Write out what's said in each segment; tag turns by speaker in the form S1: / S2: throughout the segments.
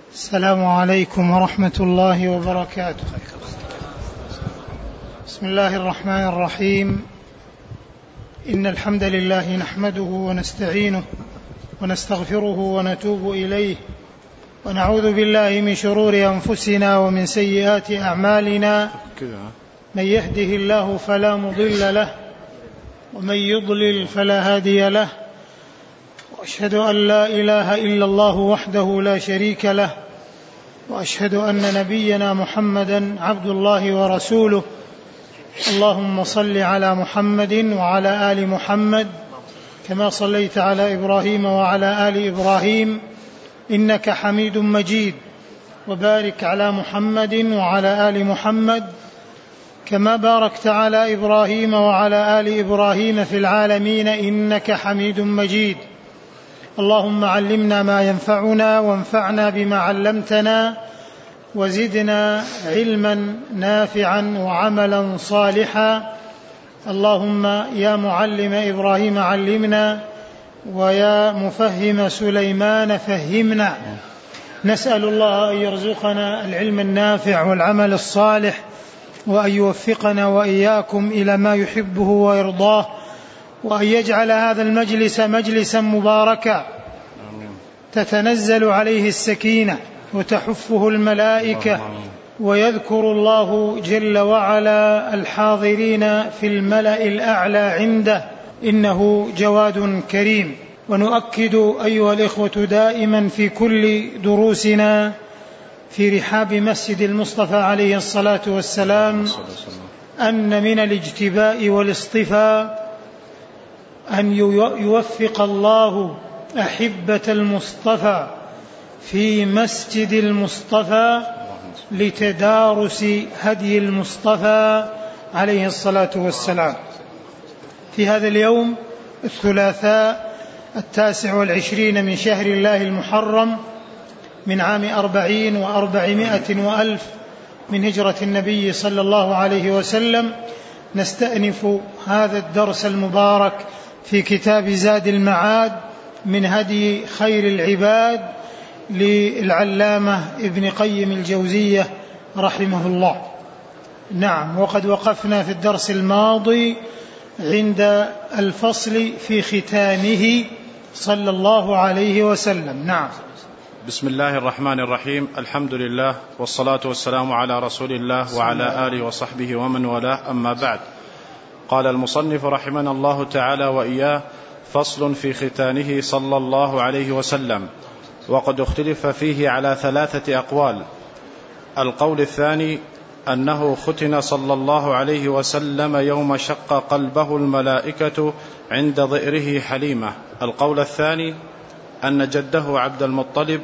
S1: السلام عليكم ورحمة الله وبركاته. بسم الله الرحمن الرحيم. إن الحمد لله نحمده ونستعينه ونستغفره ونتوب إليه، ونعوذ بالله من شرور أنفسنا ومن سيئات أعمالنا. من يهده الله فلا مضل له ومن يضلل فلا هادي له، وأشهد أن لا إله إلا الله وحده لا شريك له، وأشهد أن نبينا محمدا عبد الله ورسوله. اللهم صل على محمد وعلى آل محمد كما صليت على إبراهيم وعلى آل إبراهيم إنك حميد مجيد، وبارك على محمد وعلى آل محمد كما باركت على إبراهيم وعلى آل إبراهيم في العالمين إنك حميد مجيد. اللهم علمنا ما ينفعنا وانفعنا بما علمتنا، وزدنا علما نافعا وعملا صالحا. اللهم يا معلم إبراهيم علمنا، ويا مفهم سليمان فهمنا. نسأل الله أن يرزقنا العلم النافع والعمل الصالح، وأن يوفقنا وإياكم إلى ما يحبه ويرضاه، وأن يجعل هذا المجلس مجلسا مباركا تتنزل عليه السكينة وتحفه الملائكة، ويذكر الله جل وعلا الحاضرين في الملأ الأعلى عنده، إنه جواد كريم. ونؤكد أيها الإخوة دائما في كل دروسنا في رحاب مسجد المصطفى عليه الصلاة والسلام أن من الاجتباء والاصطفاء أن يوفق الله أحبة المصطفى في مسجد المصطفى لتدارس هدي المصطفى عليه الصلاة والسلام في هذا اليوم الثلاثاء 29 من شهر الله المحرم من عام 40 و400 وألف من هجرة النبي صلى الله عليه وسلم. نستأنف هذا الدرس المبارك في كتاب زاد المعاد من هدي خير العباد للعلامة ابن قيم الجوزية رحمه الله. نعم، وقد وقفنا في الدرس الماضي عند الفصل في ختانه صلى الله عليه وسلم. نعم.
S2: بسم الله الرحمن الرحيم. الحمد لله والصلاة والسلام على رسول الله وعلى آله وصحبه ومن والاه، أما بعد. قال المصنف رحمنا الله تعالى وإياه: فصل في ختانه صلى الله عليه وسلم. وقد اختلف فيه على 3 أقوال. القول الثاني أنه ختن صلى الله عليه وسلم يوم شق قلبه الملائكة عند ضئره حليمة. القول الثاني أن جده عبد المطلب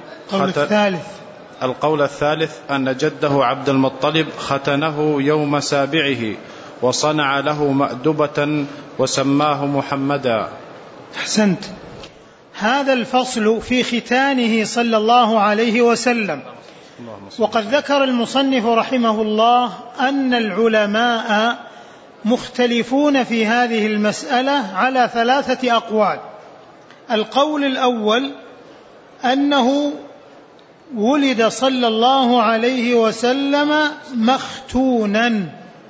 S2: القول الثالث أن جده عبد المطلب ختنه يوم سابعه وصنع له مأدبة وسماه محمدا.
S1: أحسنت. هذا الفصل في ختانه صلى الله عليه وسلم. وقد ذكر المصنف رحمه الله أن العلماء مختلفون في هذه المسألة على 3 أقوال. القول الأول أنه ولد صلى الله عليه وسلم مختونا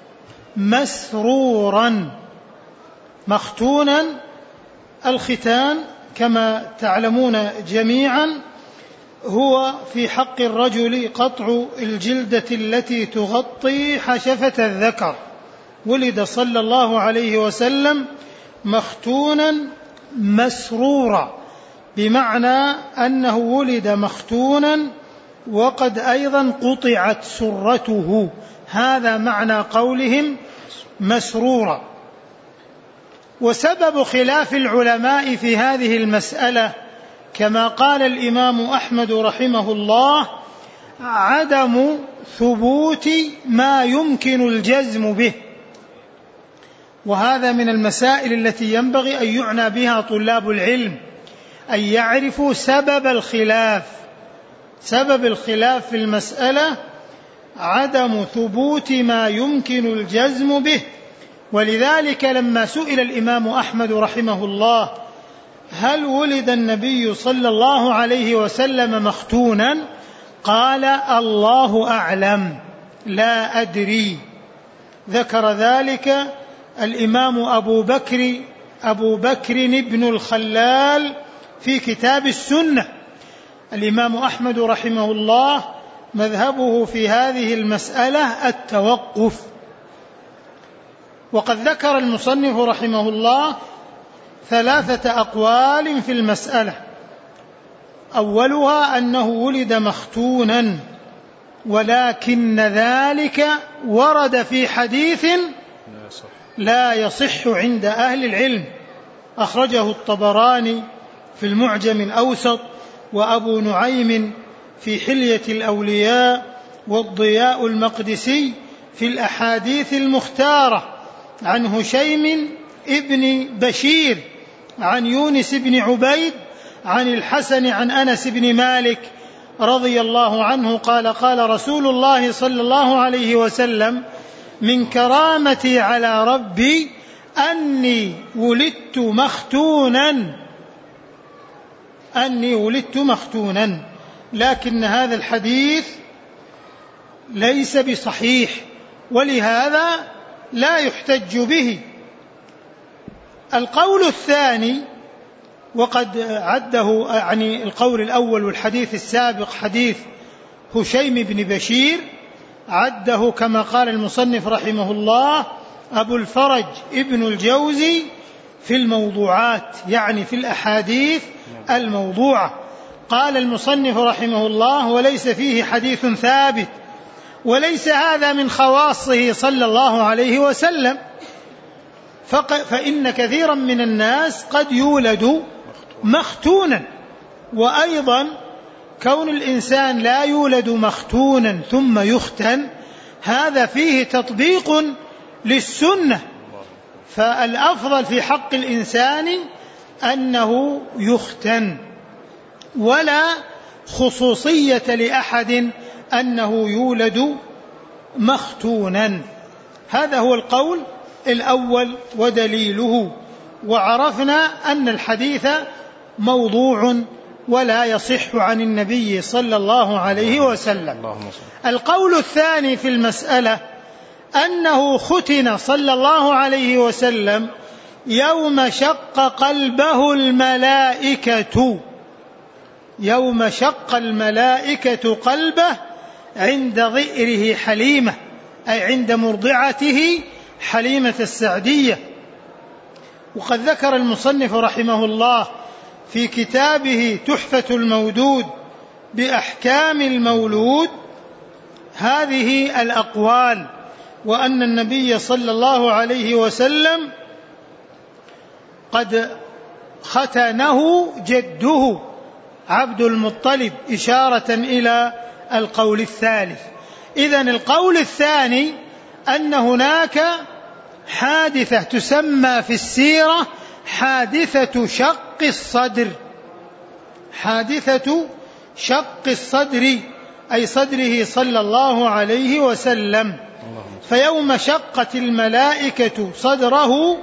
S1: مسرورا. مختونا، الختان كما تعلمون جميعا هو في حق الرجل قطع الجلدة التي تغطي حشفة الذكر. ولد صلى الله عليه وسلم مختونا مسرورا، بمعنى أنه ولد مختونا وقد أيضا قطعت سرته. هذا معنى قولهم مسرورا. وسبب خلاف العلماء في هذه المسألة كما قال الإمام أحمد رحمه الله عدم ثبوت ما يمكن الجزم به. وهذا من المسائل التي ينبغي أن يعنى بها طلاب العلم، أن يعرفوا سبب الخلاف. سبب الخلاف في المسألة عدم ثبوت ما يمكن الجزم به. ولذلك لما سئل الإمام أحمد رحمه الله هل ولد النبي صلى الله عليه وسلم مختونا، قال الله أعلم لا أدري. ذكر ذلك الإمام أبو بكر بن الخلال في كتاب السنة. الإمام أحمد رحمه الله مذهبه في هذه المسألة التوقف. وقد ذكر المصنف رحمه الله 3 أقوال في المسألة. أولها أنه ولد مختونا، ولكن ذلك ورد في حديث لا يصح عند أهل العلم، أخرجه الطبراني في المعجم الأوسط، وأبو نعيم في حلية الأولياء، والضياء المقدسي في الأحاديث المختارة، عن هشيم ابن بشير عن يونس بن عبيد عن الحسن عن أنس بن مالك رضي الله عنه قال: قال رسول الله صلى الله عليه وسلم: من كرامتي على ربي أني ولدت مختونا. لكن هذا الحديث ليس بصحيح، ولهذا لا يحتج به. القول الثاني، وقد عده يعني القول الأول والحديث السابق حديث هشيم بن بشير، عده كما قال المصنف رحمه الله أبو الفرج ابن الجوزي في الموضوعات، يعني في الأحاديث الموضوعة. قال المصنف رحمه الله: وليس فيه حديث ثابت، وليس هذا من خواصه صلى الله عليه وسلم، فإن كثيرا من الناس قد يولد مختونا. وأيضا كون الإنسان لا يولد مختونا ثم يختن، هذا فيه تطبيق للسنة، فالأفضل في حق الإنسان أنه يختن، ولا خصوصية لأحد أنه يولد مختونا. هذا هو القول الأول ودليله. وعرفنا أن الحديث موضوع ولا يصح عن النبي صلى الله عليه وسلم. القول الثاني في المسألة أنه ختن صلى الله عليه وسلم يوم شق قلبه الملائكة، يوم شق الملائكة قلبه عند ضئره حليمة، أي عند مرضعته حليمة السعدية. وقد ذكر المصنف رحمه الله في كتابه تحفة المودود بأحكام المولود هذه الأقوال، وأن النبي صلى الله عليه وسلم قد ختنه جده عبد المطلب، إشارة إلى القول الثالث. إذن القول الثاني أن هناك حادثة تسمى في السيرة حادثة شق الصدر، حادثة شق الصدر، أي صدره صلى الله عليه وسلم. فيوم شقت الملائكة صدره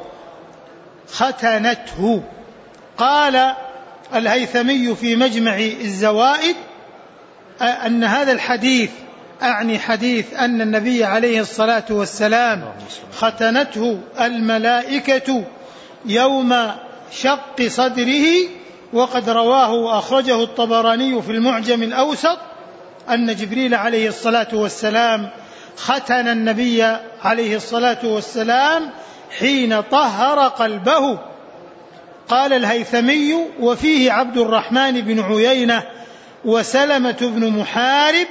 S1: ختنته. قال الهيثمي في مجمع الزوائد أن هذا الحديث، أعني حديث أن النبي عليه الصلاة والسلام ختنته الملائكة يوم شق صدره، وقد رواه وأخرجه الطبراني في المعجم الأوسط أن جبريل عليه الصلاة والسلام ختن النبي عليه الصلاة والسلام حين طهر قلبه. قال الهيثمي: وفيه عبد الرحمن بن عيينة وسلمة بن محارب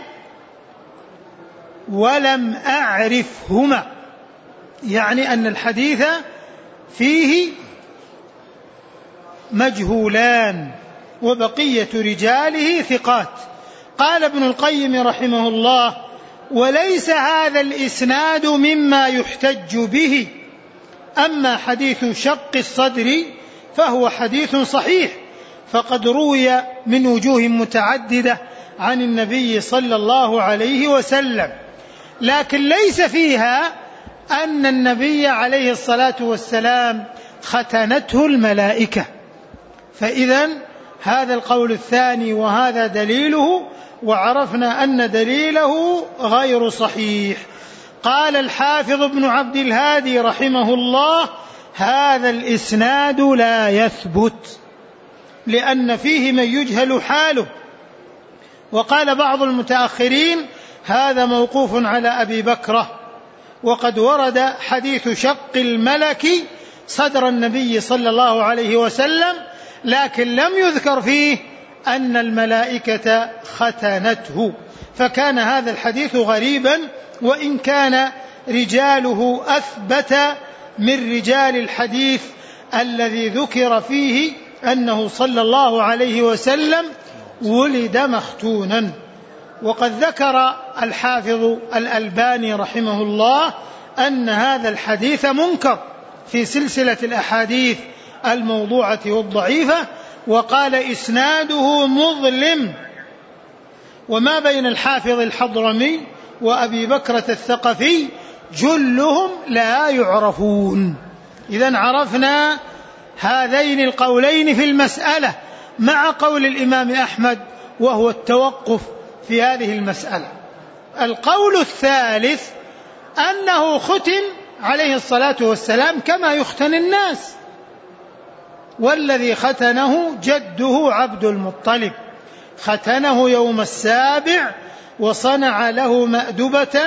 S1: ولم أعرفهما، يعني أن الحديث فيه مجهولان وبقية رجاله ثقات. قال ابن القيم رحمه الله: وليس هذا الإسناد مما يحتج به، أما حديث شق الصدر فهو حديث صحيح، فقد روي من وجوه متعددة عن النبي صلى الله عليه وسلم، لكن ليس فيها أن النبي عليه الصلاة والسلام ختنته الملائكة. فإذن هذا القول الثاني وهذا دليله، وعرفنا أن دليله غير صحيح. قال الحافظ ابن عبد الهادي رحمه الله: هذا الإسناد لا يثبت لأن فيه من يجهل حاله. وقال بعض المتأخرين: هذا موقوف على أبي بكرة، وقد ورد حديث شق الملك صدر النبي صلى الله عليه وسلم، لكن لم يذكر فيه أن الملائكة ختنته، فكان هذا الحديث غريبا، وإن كان رجاله أثبت من رجال الحديث الذي ذكر فيه أنه صلى الله عليه وسلم ولد مختونا. وقد ذكر الحافظ الألباني رحمه الله أن هذا الحديث منكر في سلسلة الأحاديث الموضوعة والضعيفة، وقال: إسناده مظلم. وما بين الحافظ الحضرمي وأبي بكرة الثقفي جلهم لا يعرفون. إذن عرفنا هذين القولين في المسألة مع قول الإمام أحمد، وهو التوقف في هذه المسألة. القول الثالث أنه ختن عليه الصلاة والسلام كما يختن الناس، والذي ختنه جده عبد المطلب، ختنه يوم السابع وصنع له مأدبة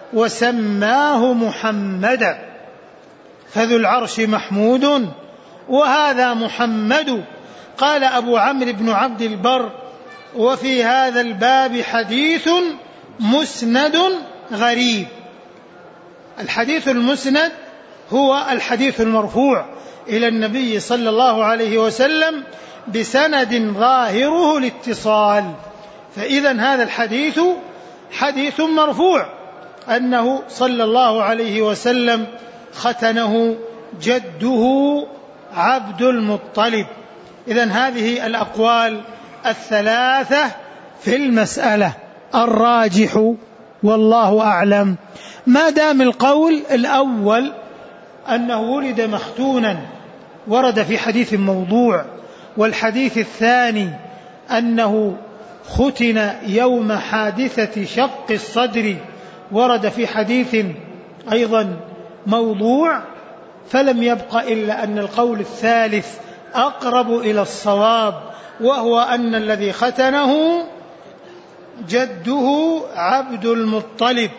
S1: وسماه محمدا، فذو العرش محمود وهذا محمد. قال أبو عمرو بن عبد البر: وفي هذا الباب حديث مسند غريب. الحديث المسند هو الحديث المرفوع إلى النبي صلى الله عليه وسلم بسند ظاهره الاتصال، فإذن هذا الحديث حديث مرفوع أنه صلى الله عليه وسلم ختنه جده عبد المطلب. إذن هذه الأقوال الثلاثة في المسألة. الراجح والله أعلم ما دام القول الأول أنه ولد مختونا ورد في حديث موضوع، والحديث الثاني أنه ختن يوم حادثة شق الصدر ورد في حديث أيضا موضوع، فلم يبق إلا أن القول الثالث أقرب إلى الصواب، وهو أن الذي ختنه جده عبد المطلب.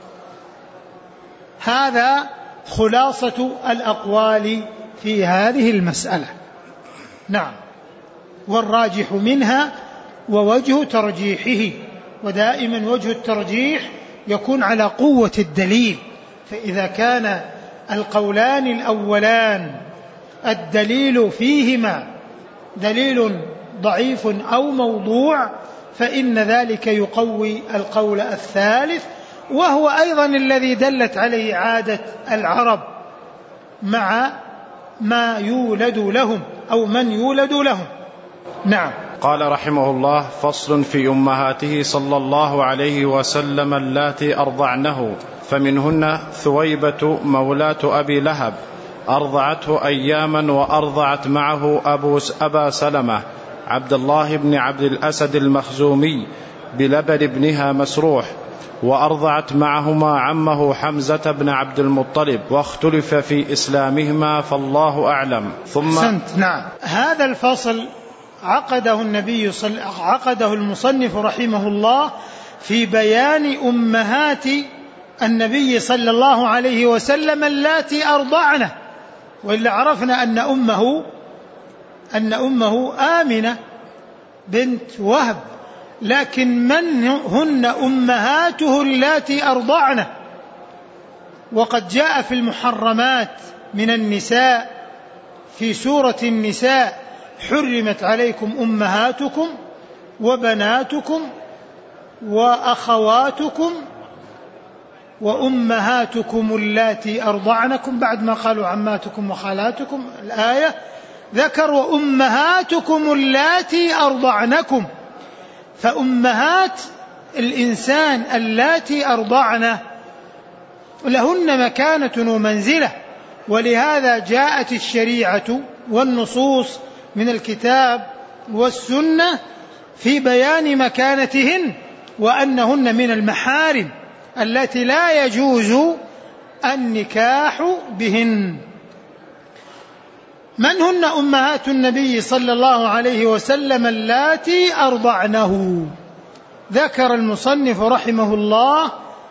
S1: هذا خلاصة الأقوال في هذه المسألة. نعم. والراجح منها ووجه ترجيحه، ودائما وجه الترجيح يكون على قوة الدليل، فإذا كان القولان الأولان الدليل فيهما دليل ضعيف أو موضوع فإن ذلك يقوي القول الثالث، وهو أيضا الذي دلت عليه عادة العرب مع ما يولد لهم أو من يولد لهم. نعم.
S2: قال رحمه الله: فصل في أمهاته صلى الله عليه وسلم اللاتي أرضعنه، فمنهن ثويبة مولاة أبي لهب أرضعته أياما، وأرضعت معه أبا سلمة عبد الله بن عبد الأسد المخزومي بلبن ابنها مسروح، وأرضعت معهما عمه حمزة بن عبد المطلب، واختلف في إسلامهما فالله أعلم. ثم
S1: نعم. هذا الفصل عقده المصنف رحمه الله في بيان أمهات النبي صلى الله عليه وسلم اللاتي أرضعنه، وإلا عرفنا أن أمه آمنة بنت وهب، لكن من هن أمهاته اللاتي أرضعنه؟ وقد جاء في المحرمات من النساء في سورة النساء: حرمت عليكم أمهاتكم وبناتكم وأخواتكم وأمهاتكم اللاتي أرضعنكم، بعد ما قالوا عماتكم وخالاتكم الآية ذكر وأمهاتكم اللاتي أرضعنكم. فأمهات الإنسان اللاتي أرضعنه لهن مكانة ومنزلة، ولهذا جاءت الشريعة والنصوص من الكتاب والسنة في بيان مكانتهن وأنهن من المحارم التي لا يجوز النكاح بهن. من هن أمهات النبي صلى الله عليه وسلم اللاتي أرضعنه؟ ذكر المصنف رحمه الله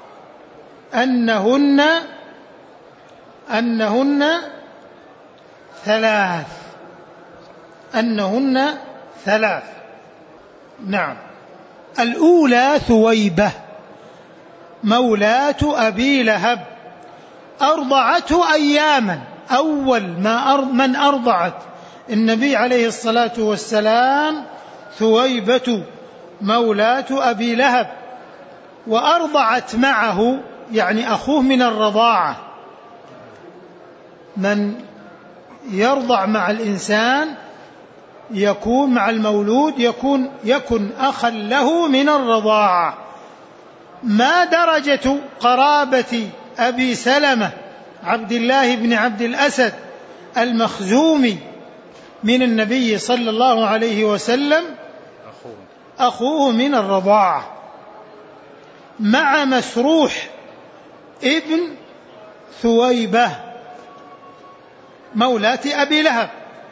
S1: أنهن ثلاث. نعم. الأولى ثويبة مولاة أبي لهب، أرضعته أياما، أول من أرضعت النبي عليه الصلاة والسلام ثويبة مولاة أبي لهب، وأرضعت معه يعني أخوه من الرضاعة. من يرضع مع الإنسان يكون مع المولود يكن أخا له من الرضاعة. ما درجة قرابة أبي سلمة عبد الله بن عبد الأسد المخزومي من النبي صلى الله عليه وسلم؟ أخوه من الرضاعة، مع مسروح ابن ثويبة مولاة أبي لهب.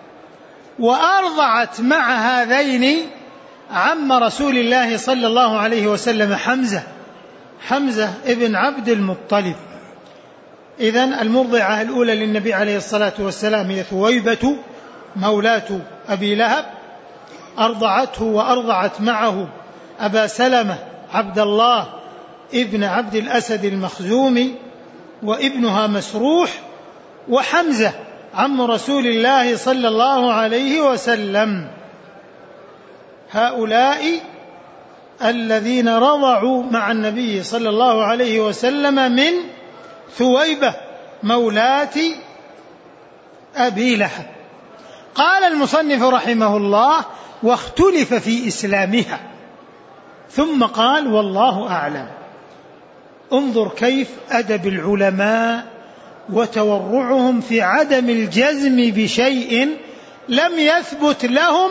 S1: وأرضعت مع هذين عم رسول الله صلى الله عليه وسلم حمزة ابن عبد المطلب. إذن المرضعة الأولى للنبي عليه الصلاة والسلام هي ثويبة مولاة أبي لهب، أرضعته وأرضعت معه أبا سلمة عبد الله ابن عبد الأسد المخزومي وابنها مسروح، وحمزة عم رسول الله صلى الله عليه وسلم. هؤلاء الذين رضعوا مع النبي صلى الله عليه وسلم من ثويبة مولاة أبي لهب. قال المصنف رحمه الله: واختلف في إسلامها، ثم قال: والله أعلم. انظر كيف أدب العلماء وتورعهم في عدم الجزم بشيء لم يثبت لهم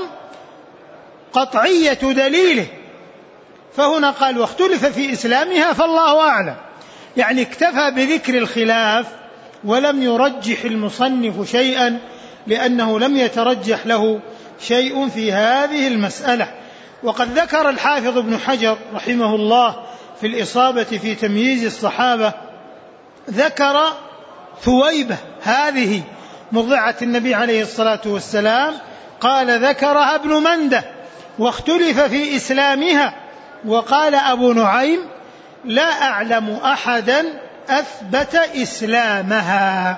S1: قطعية دليله. فهنا قال: واختلف في إسلامها فالله أعلم، يعني اكتفى بذكر الخلاف ولم يرجح المصنف شيئا، لأنه لم يترجح له شيء في هذه المسألة. وقد ذكر الحافظ ابن حجر رحمه الله في الإصابة في تمييز الصحابة، ذكر ثويبة هذه مرضعة النبي عليه الصلاة والسلام، قال: ذكرها ابن منده واختلف في إسلامها. وقال أبو نعيم: لا أعلم أحدا أثبت إسلامها.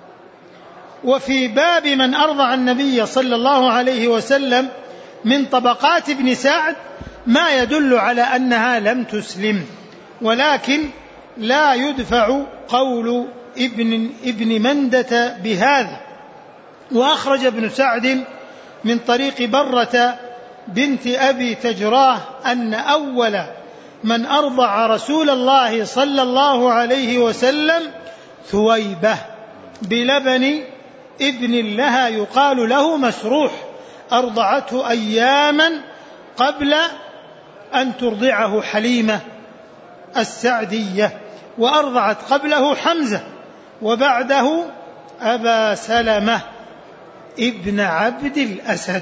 S1: وفي باب من أرضع النبي صلى الله عليه وسلم من طبقات ابن سعد ما يدل على أنها لم تسلم، ولكن لا يدفع قول ابن مندة بهذا. وأخرج ابن سعد من طريق برة بنت أبي تجراه أن أول من أرضع رسول الله صلى الله عليه وسلم ثويبة بلبن ابن لها يقال له مسروح، أرضعته أياما قبل أن ترضعه حليمة السعدية، وأرضعت قبله حمزة وبعده أبا سلمة ابن عبد الأسد.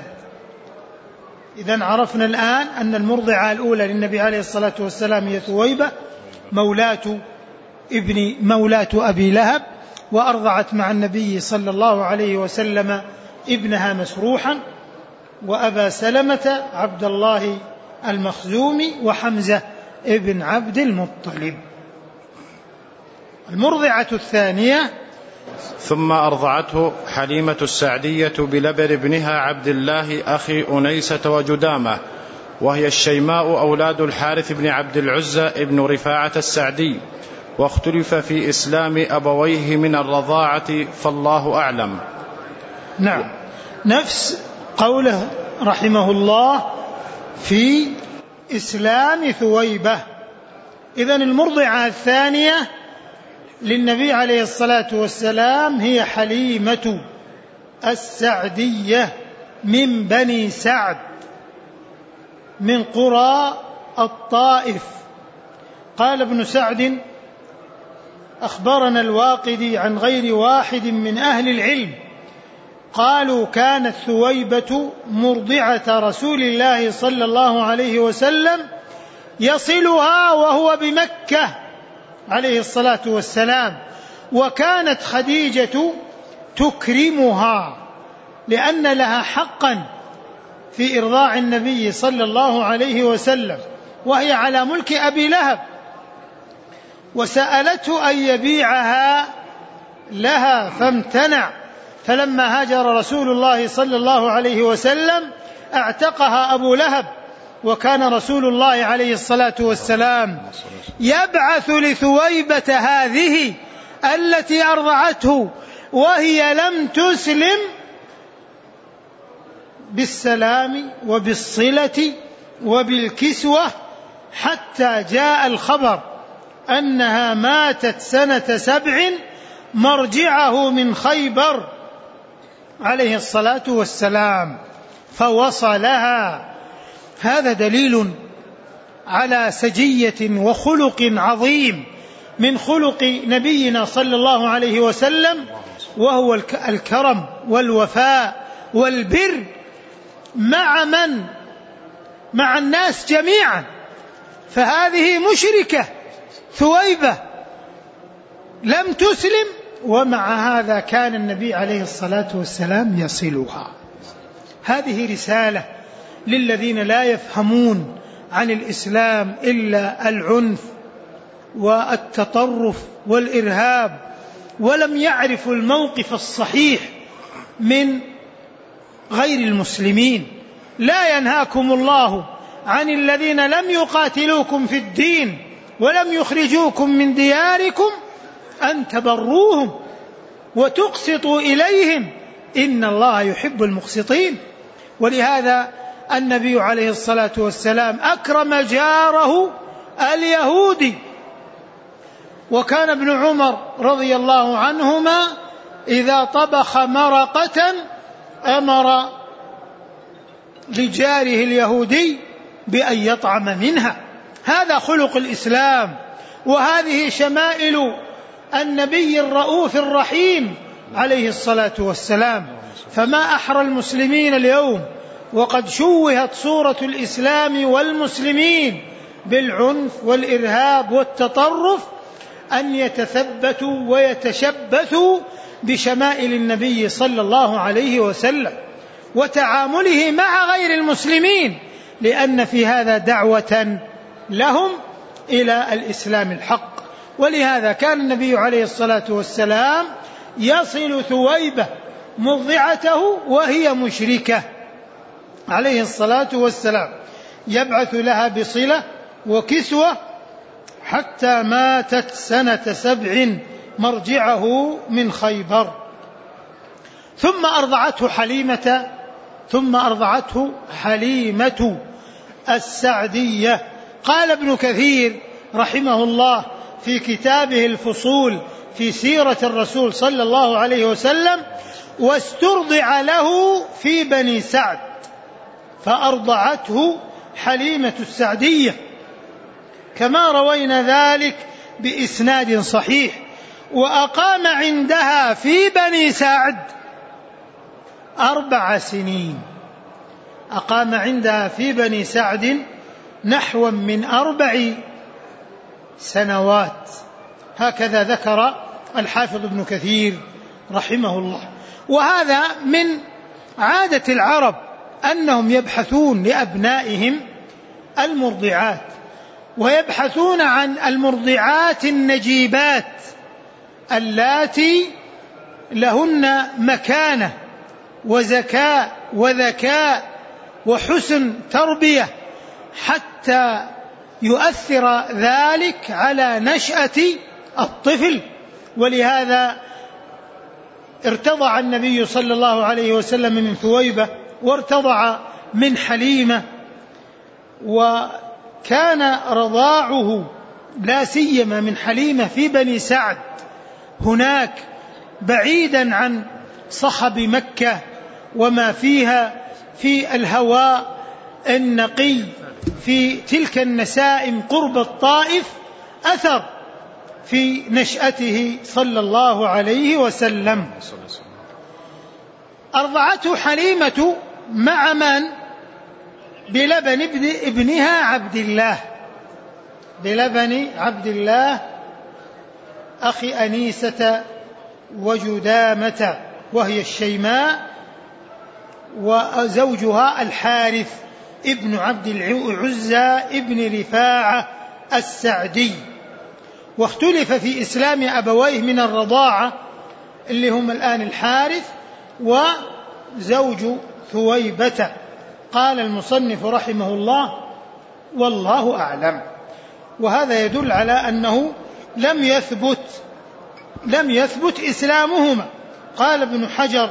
S1: إذن عرفنا الآن أن المرضعة الأولى للنبي عليه الصلاة والسلام هي ثويبة مولاة أبي لهب، وأرضعت مع النبي صلى الله عليه وسلم ابنها مسروحا، وأبا سلمة عبد الله المخزومي، وحمزة ابن عبد المطلب. المرضعة الثانية:
S2: ثم أرضعته حليمة السعدية بلبن ابنها عبد الله أخي أنيسة وجدامة، وهي الشيماء أولاد الحارث بن عبد العزى ابن رفاعة السعدي، واختلف في إسلام أبويه من الرضاعة فالله أعلم.
S1: نعم، نفس قوله رحمه الله في إسلام ثويبة. إذن المرضعة الثانية للنبي عليه الصلاة والسلام هي حليمة السعدية من بني سعد من قرى الطائف. قال ابن سعد: أخبرنا الواقدي عن غير واحد من أهل العلم قالوا: كانت ثويبة مرضعة رسول الله صلى الله عليه وسلم يصلها وهو بمكة عليه الصلاة والسلام، وكانت خديجة تكرمها لأن لها حقا في إرضاع النبي صلى الله عليه وسلم، وهي على ملك أبي لهب، وسألته أن يبيعها لها فامتنع، فلما هاجر رسول الله صلى الله عليه وسلم اعتقها أبو لهب، وكان رسول الله عليه الصلاة والسلام يبعث لثويبة هذه التي أرضعته وهي لم تسلم بالسلام وبالصلة وبالكسوة، حتى جاء الخبر أنها ماتت سنة 7 مرجعه من خيبر عليه الصلاة والسلام، فوصلها. هذا دليل على سجية وخلق عظيم من خلق نبينا صلى الله عليه وسلم، وهو الكرم والوفاء والبر مع الناس جميعا. فهذه مشركة ثويبة لم تسلم، ومع هذا كان النبي عليه الصلاة والسلام يصلها. هذه رسالة للذين لا يفهمون عن الإسلام إلا العنف والتطرف والإرهاب، ولم يعرفوا الموقف الصحيح من غير المسلمين. لا ينهاكم الله عن الذين لم يقاتلوكم في الدين ولم يخرجوكم من دياركم أن تبروهم وتقسطوا إليهم إن الله يحب المقسطين. ولهذا النبي عليه الصلاة والسلام أكرم جاره اليهودي، وكان ابن عمر رضي الله عنهما إذا طبخ مرقة أمر لجاره اليهودي بأن يطعم منها. هذا خلق الإسلام، وهذه شمائل النبي الرؤوف الرحيم عليه الصلاة والسلام. فما أحرى المسلمين اليوم وقد شوهت صورة الإسلام والمسلمين بالعنف والإرهاب والتطرف أن يتثبتوا ويتشبثوا بشمائل النبي صلى الله عليه وسلم وتعامله مع غير المسلمين، لأن في هذا دعوة لهم إلى الإسلام الحق. ولهذا كان النبي عليه الصلاة والسلام يصل ثويبة مرضعته وهي مشركة عليه الصلاة والسلام، يبعث لها بصلة وكسوة حتى ماتت سنة 7 مرجعه من خيبر. ثم أرضعته حليمة السعدية. قال ابن كثير رحمه الله في كتابه الفصول في سيرة الرسول صلى الله عليه وسلم: واسترضع له في بني سعد، فأرضعته حليمة السعدية، كما روينا ذلك بإسناد صحيح. وأقام عندها في بني سعد 4 سنين، أقام عندها في بني سعد نحو من 4 سنوات، هكذا ذكر الحافظ ابن كثير رحمه الله. وهذا من عادة العرب أنهم يبحثون لأبنائهم المرضعات، ويبحثون عن المرضعات النجيبات اللاتي لهن مكانة وزكاء وذكاء وحسن تربية، حتى يؤثر ذلك على نشأة الطفل. ولهذا ارتضع النبي صلى الله عليه وسلم من ثويبة، وارتضع من حليمة، وكان رضاعه لا سيما من حليمة في بني سعد هناك بعيدا عن صخب مكة وما فيها في الهواء النقي في تلك النسائم قرب الطائف أثر في نشأته صلى الله عليه وسلم. أرضعته حليمة مع من؟ بلبن ابنها عبد الله، بلبن عبد الله أخي أنيسة وجدامة، وهي الشيماء، وزوجها الحارث ابن عبد العزى ابن رفاعة السعدي. واختلف في إسلام أبويه من الرضاعة اللي هم الآن الحارث وزوج ثويبة. قال المصنف رحمه الله: والله أعلم. وهذا يدل على أنه لم يثبت إسلامهما. قال ابن حجر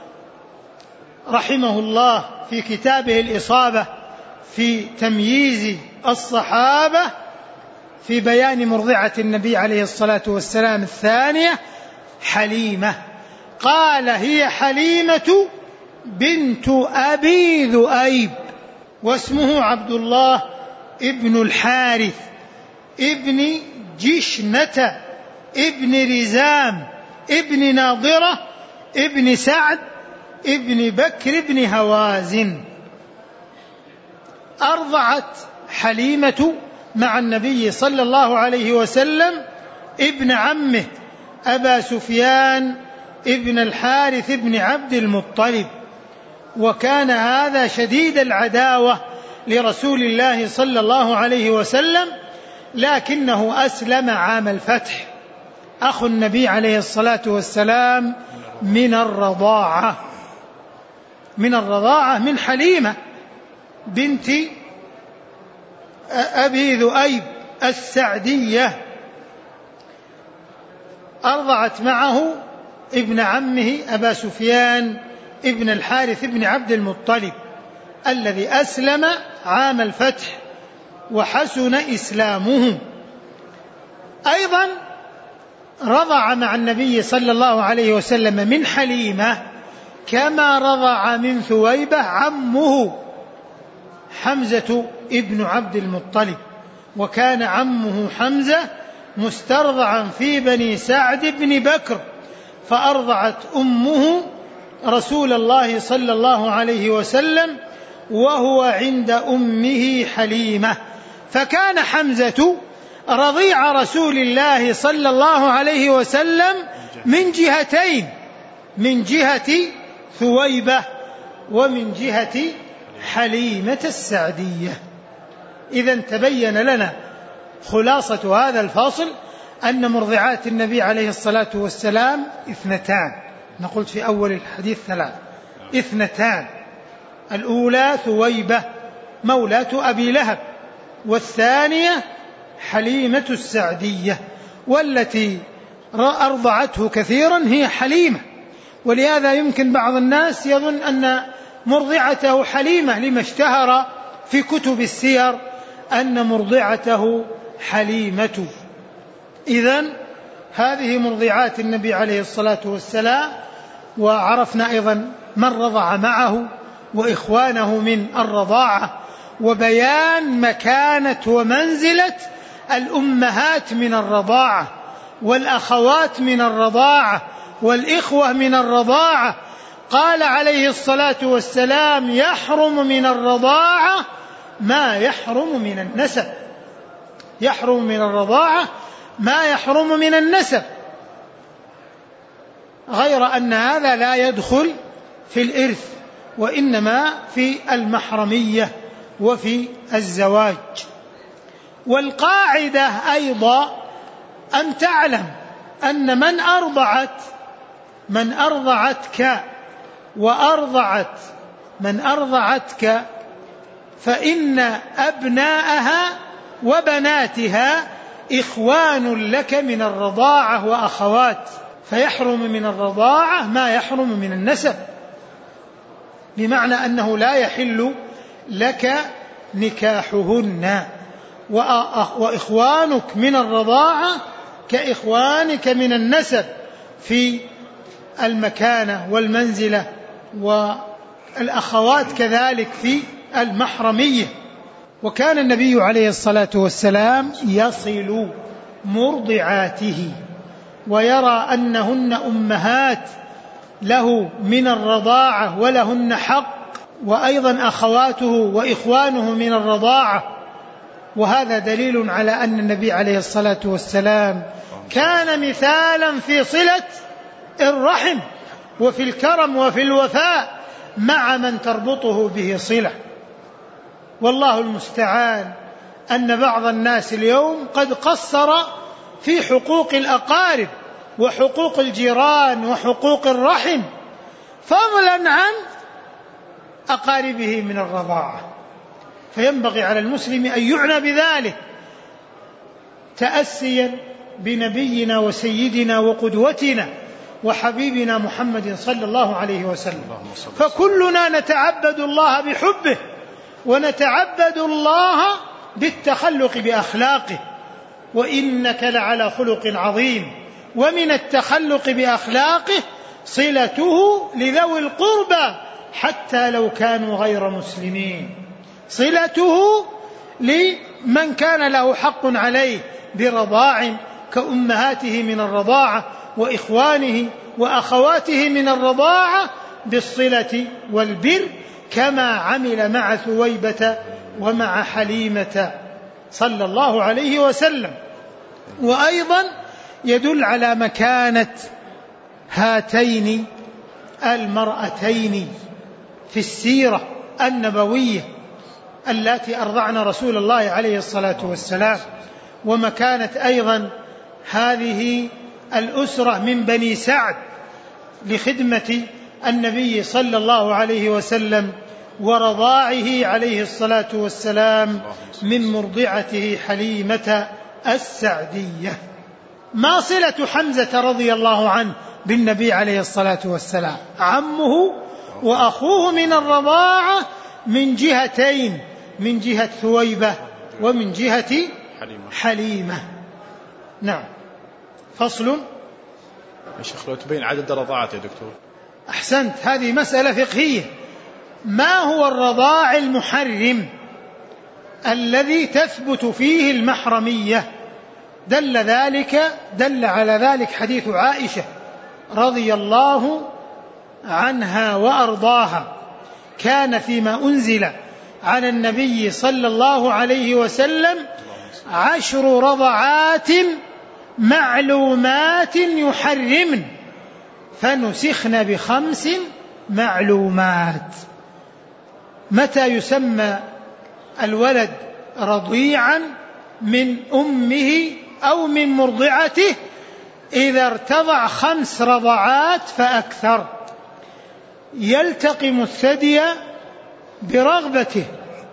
S1: رحمه الله في كتابه الإصابة في تمييز الصحابة في بيان مرضعة النبي عليه الصلاة والسلام الثانية حليمة، قال: هي حليمة بنت أبي ذؤيب، واسمه عبد الله ابن الحارث ابن جشنة ابن رزام ابن ناضرة ابن سعد ابن بكر ابن هوازن. أرضعت حليمة مع النبي صلى الله عليه وسلم ابن عمه أبا سفيان ابن الحارث ابن عبد المطلب، وكان هذا شديد العداوة لرسول الله صلى الله عليه وسلم، لكنه أسلم عام الفتح، أخ النبي عليه الصلاة والسلام من الرضاعة من حليمة بنت أبي ذؤيب السعدية. أرضعت معه ابن عمه أبا سفيان ابن الحارث ابن عبد المطلب الذي أسلم عام الفتح وحسن إسلامه. أيضا رضع مع النبي صلى الله عليه وسلم من حليمة كما رضع من ثويبة عمه حمزة ابن عبد المطلب، وكان عمه حمزة مسترضعا في بني سعد بن بكر، فأرضعت أمه رسول الله صلى الله عليه وسلم وهو عند أمه حليمة، فكان حمزة رضيع رسول الله صلى الله عليه وسلم من جهتين، من جهة ثويبة ومن جهة حليمة السعدية. إذن تبين لنا خلاصة هذا الفاصل أن مرضعات النبي عليه الصلاة والسلام اثنتان، نقول في أول الحديث اثنتان، الأولى ثويبة مولاة أبي لهب، والثانية حليمة السعدية، والتي أرضعته كثيرا هي حليمة. ولهذا يمكن بعض الناس يظن أن مرضعته حليمة لما اشتهر في كتب السير أن مرضعته حليمة. إذن هذه مرضعات النبي عليه الصلاة والسلام، وعرفنا أيضا من رضع معه وإخوانه من الرضاعة، وبيان مكانة ومنزلة الأمهات من الرضاعة والأخوات من الرضاعة والإخوة من الرضاعة. قال عليه الصلاة والسلام: يحرم من الرضاعة ما يحرم من النسب، يحرم من الرضاعة ما يحرم من النسب، غير أن هذا لا يدخل في الإرث، وإنما في المحرمية وفي الزواج. والقاعدة أيضا أن تعلم أن من أرضعتك وأرضعت من أرضعتك فإن أبناءها وبناتها إخوان لك من الرضاعة وأخوات، فيحرم من الرضاعة ما يحرم من النسب، بمعنى أنه لا يحل لك نكاحهن، وإخوانك من الرضاعة كإخوانك من النسب في المكانة والمنزلة، والأخوات كذلك في المحرمية. وكان النبي عليه الصلاة والسلام يصل مرضعاته ويرى أنهن أمهات له من الرضاعة ولهن حق، وأيضا أخواته وإخوانه من الرضاعة. وهذا دليل على أن النبي عليه الصلاة والسلام كان مثالا في صلة الرحم وفي الكرم وفي الوفاء مع من تربطه به صلة. والله المستعان أن بعض الناس اليوم قد قصر في حقوق الأقارب وحقوق الجيران وحقوق الرحم، فضلا عن أقاربه من الرضاعة. فينبغي على المسلم أن يعنى بذلك تأسيا بنبينا وسيدنا وقدوتنا وحبيبنا محمد صلى الله عليه وسلم. فكلنا نتعبد الله بحبه ونتعبد الله بالتخلق بأخلاقه، وإنك لعلى خلق عظيم. ومن التخلق بأخلاقه صلته لذوي القربى حتى لو كانوا غير مسلمين، صلته لمن كان له حق عليه برضاع كأمهاته من الرضاعة وإخوانه وأخواته من الرضاعة بالصلة والبر، كما عمل مع ثويبة ومع حليمة صلى الله عليه وسلم. وأيضا يدل على مكانة هاتين المرأتين في السيرة النبوية التي أرضعن رسول الله عليه الصلاة والسلام، ومكانة أيضا هذه الأسرة من بني سعد لخدمة النبي صلى الله عليه وسلم ورضاعه عليه الصلاة والسلام من مرضعته حليمة السعدية. ما صلة حمزة رضي الله عنه بالنبي عليه الصلاة والسلام؟ عمه وأخوه من الرضاعة من جهتين، من جهة ثويبة ومن جهة حليمة. نعم. فصل.
S2: يا شيخ لو تبين عدد الرضاعات يا دكتور.
S1: أحسنت، هذه مسألة فقهية. ما هو الرضاع المحرم الذي تثبت فيه المحرمية؟ دل على ذلك حديث عائشة رضي الله عنها وأرضاها: كان فيما أنزل على النبي صلى الله عليه وسلم 10 رضعات معلومات يحرمن فنسخن ب5 معلومات. متى يسمى الولد رضيعا من أمه أو من مرضعته؟ إذا ارتضع 5 رضعات فأكثر، يلتقم الثدي برغبته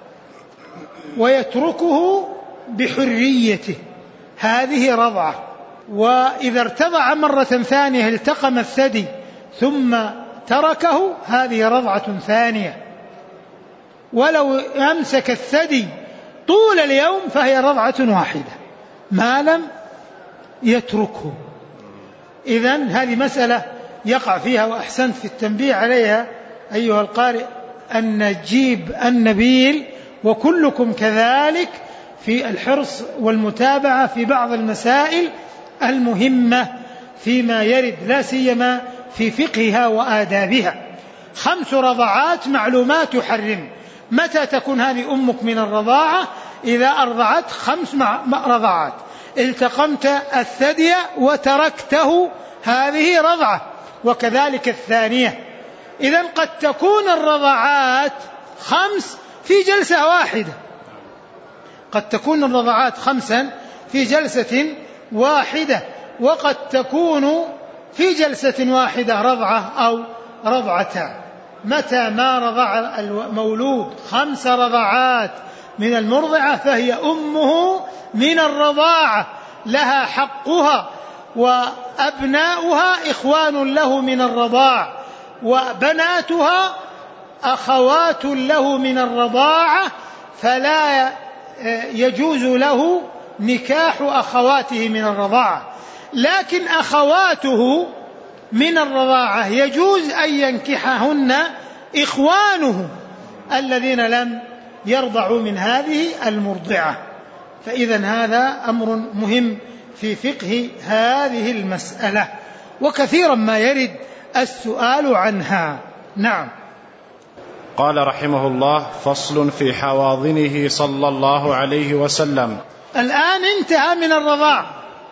S1: ويتركه بحريته، هذه رضعة. وإذا ارتضع مرة ثانية التقم الثدي ثم تركه، هذه رضعة ثانية. ولو أمسك الثدي طول اليوم فهي رضعة واحدة ما لم يتركه. إذن هذه مسألة يقع فيها، وأحسنت في التنبيه عليها أيها القارئ النجيب النبيل، وكلكم كذلك في الحرص والمتابعة في بعض المسائل المهمة فيما يرد، لا سيما في فقهها وآدابها. 5 رضعات معلومات يحرم. متى تكون هذه أمك من الرضاعة؟ إذا أرضعت 5 رضعات، التقمت الثدي وتركته، هذه رضعة. وكذلك الثانية. إذن قد تكون الرضعات 5 في جلسة واحدة، قد تكون الرضعات 5 في جلسة واحدة، وقد تكون في جلسة واحدة رضعة أو رضعتان. متى ما رضع المولود 5 رضعات من المرضعة فهي أمه من الرضاعة، لها حقها، وأبناؤها إخوان له من الرضاع، وبناتها أخوات له من الرضاعة، فلا يجوز له نكاح أخواته من الرضاعة. لكن أخواته من الرضاعة يجوز أن ينكحهن إخوانه الذين لم يرضع من هذه المرضعة. فإذا هذا أمر مهم في فقه هذه المسألة، وكثيرا ما يرد السؤال عنها. نعم.
S2: قال رحمه الله: فصل في حواضنه صلى الله عليه وسلم.
S1: الآن انتهى من الرضاع.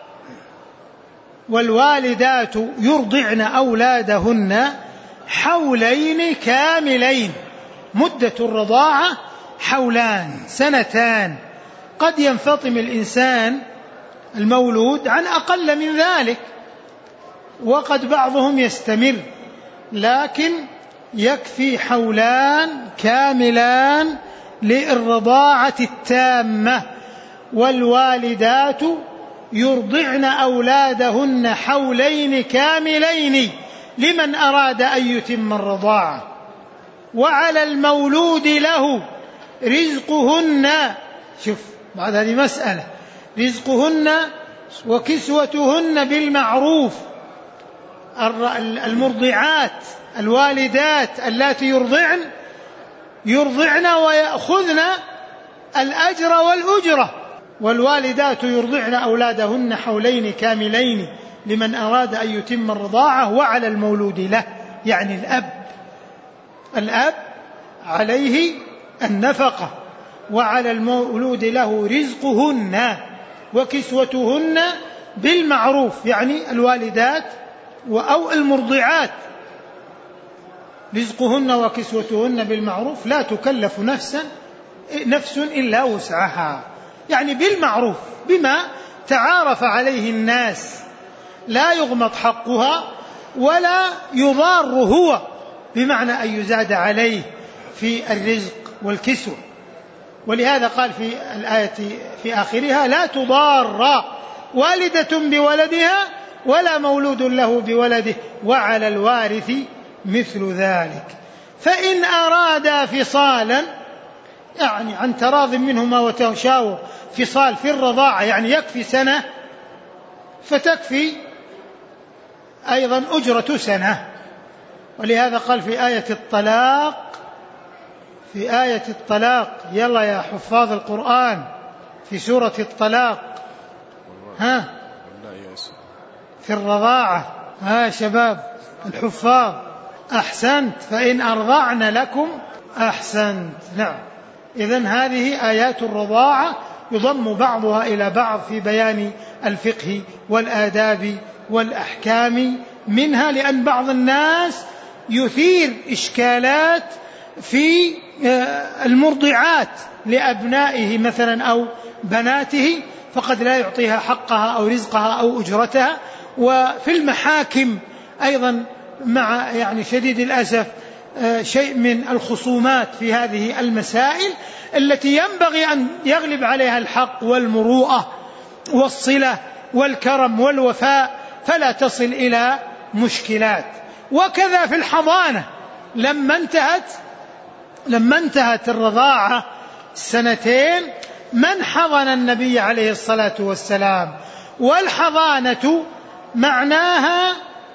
S1: والوالدات يرضعن أولادهن حولين كاملين. مدة الرضاعة حولان، سنتان. قد ينفطم الإنسان المولود عن أقل من ذلك، وقد بعضهم يستمر، لكن يكفي حولان كاملان للرضاعة التامة. والوالدات يرضعن أولادهن حولين كاملين لمن أراد أن يتم الرضاعة. وعلى المولود له رزقهن، شوف بعد هذه مسألة، رزقهن وكسوتهن بالمعروف. المرضعات الوالدات اللاتي يرضعن ويأخذن الأجر والأجرة. والوالدات يرضعن أولادهن حولين كاملين لمن أراد أن يتم الرضاعة. وعلى المولود له، يعني الأب عليه النفقة، وعلى المولود له رزقهن وكسوتهن بالمعروف، يعني الوالدات أو المرضعات. رزقهن وكسوتهن بالمعروف، لا تكلف نفس إلا وسعها، يعني بالمعروف بما تعارف عليه الناس، لا يغمض حقها ولا يضار هو، بمعنى أن يزاد عليه في الرزق والكسوة. ولهذا قال في الآية في آخرها: لا تضار والدة بولدها ولا مولود له بولده وعلى الوارث مثل ذلك. فإن أرادا فصالا، يعني عن تراض منهما وتشاور، فصال في الرضاعة يعني يكفي سنة، فتكفي أيضا أجرة سنة. ولهذا قال في آية الطلاق، يلا يا حفاظ القرآن، في سورة الطلاق، في الرضاعة، شباب الحفاظ، أحسنت، فإن أرضعن لكم أحسنت. نعم. إذن هذه آيات الرضاعة يضم بعضها إلى بعض في بيان الفقه والآداب والأحكام منها، لأن بعض الناس يثير إشكالات في المرضعات لأبنائه مثلا أو بناته، فقد لا يعطيها حقها أو رزقها أو أجرتها. وفي المحاكم أيضا مع يعني شديد الأسف شيء من الخصومات في هذه المسائل التي ينبغي أن يغلب عليها الحق والمروءة والصلة والكرم والوفاء، فلا تصل إلى مشكلات. وكذا في الحضانة، لما انتهت الرضاعة سنتين، من حضن النبي عليه الصلاة والسلام. والحضانة معناها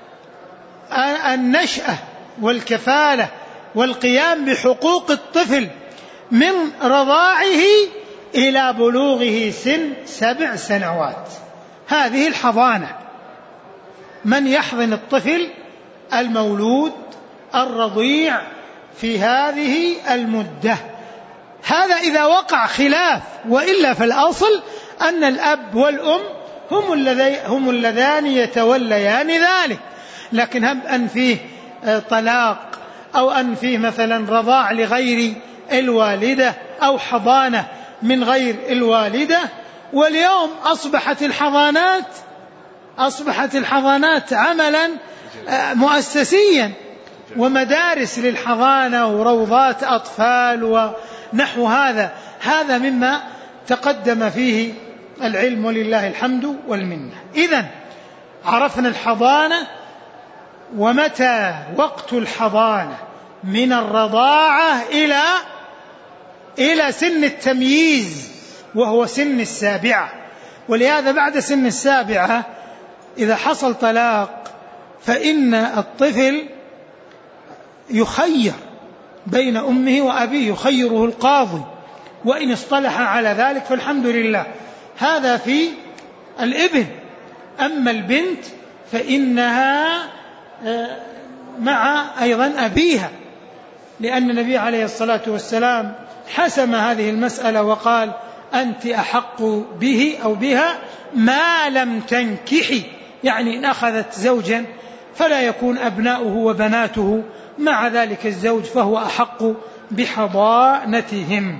S1: النشأة والكفالة والقيام بحقوق الطفل من رضاعه إلى بلوغه سن 7 سنوات. هذه الحضانة. من يحضن الطفل المولود الرضيع في هذه المدة. هذا إذا وقع خلاف، وإلا فالأصل أن الأب والأم هم اللذان يتوليان ذلك. لكن أن فيه طلاق أو أن فيه مثلا رضاع لغير الوالدة أو حضانة من غير الوالدة. واليوم أصبحت الحضانات عملا مؤسسيا، ومدارس للحضانة وروضات أطفال ونحو هذا مما تقدم فيه العلم ولله الحمد والمنة. إذن عرفنا الحضانة، ومتى وقت الحضانة من الرضاعة إلى سن التمييز وهو سن 7. ولهذا بعد سن 7 إذا حصل طلاق فإن الطفل يخير بين أمه وأبيه، يخيره القاضي وإن اصطلح على ذلك فالحمد لله. هذا في الابن. أما البنت فإنها مع أيضا أبيها، لأن النبي عليه الصلاة والسلام حسم هذه المسألة وقال أنت أحق به أو بها ما لم تنكحي، يعني إن أخذت زوجا فلا يكون أبناؤه وبناته مع ذلك الزوج، فهو أحق بحضانتهم.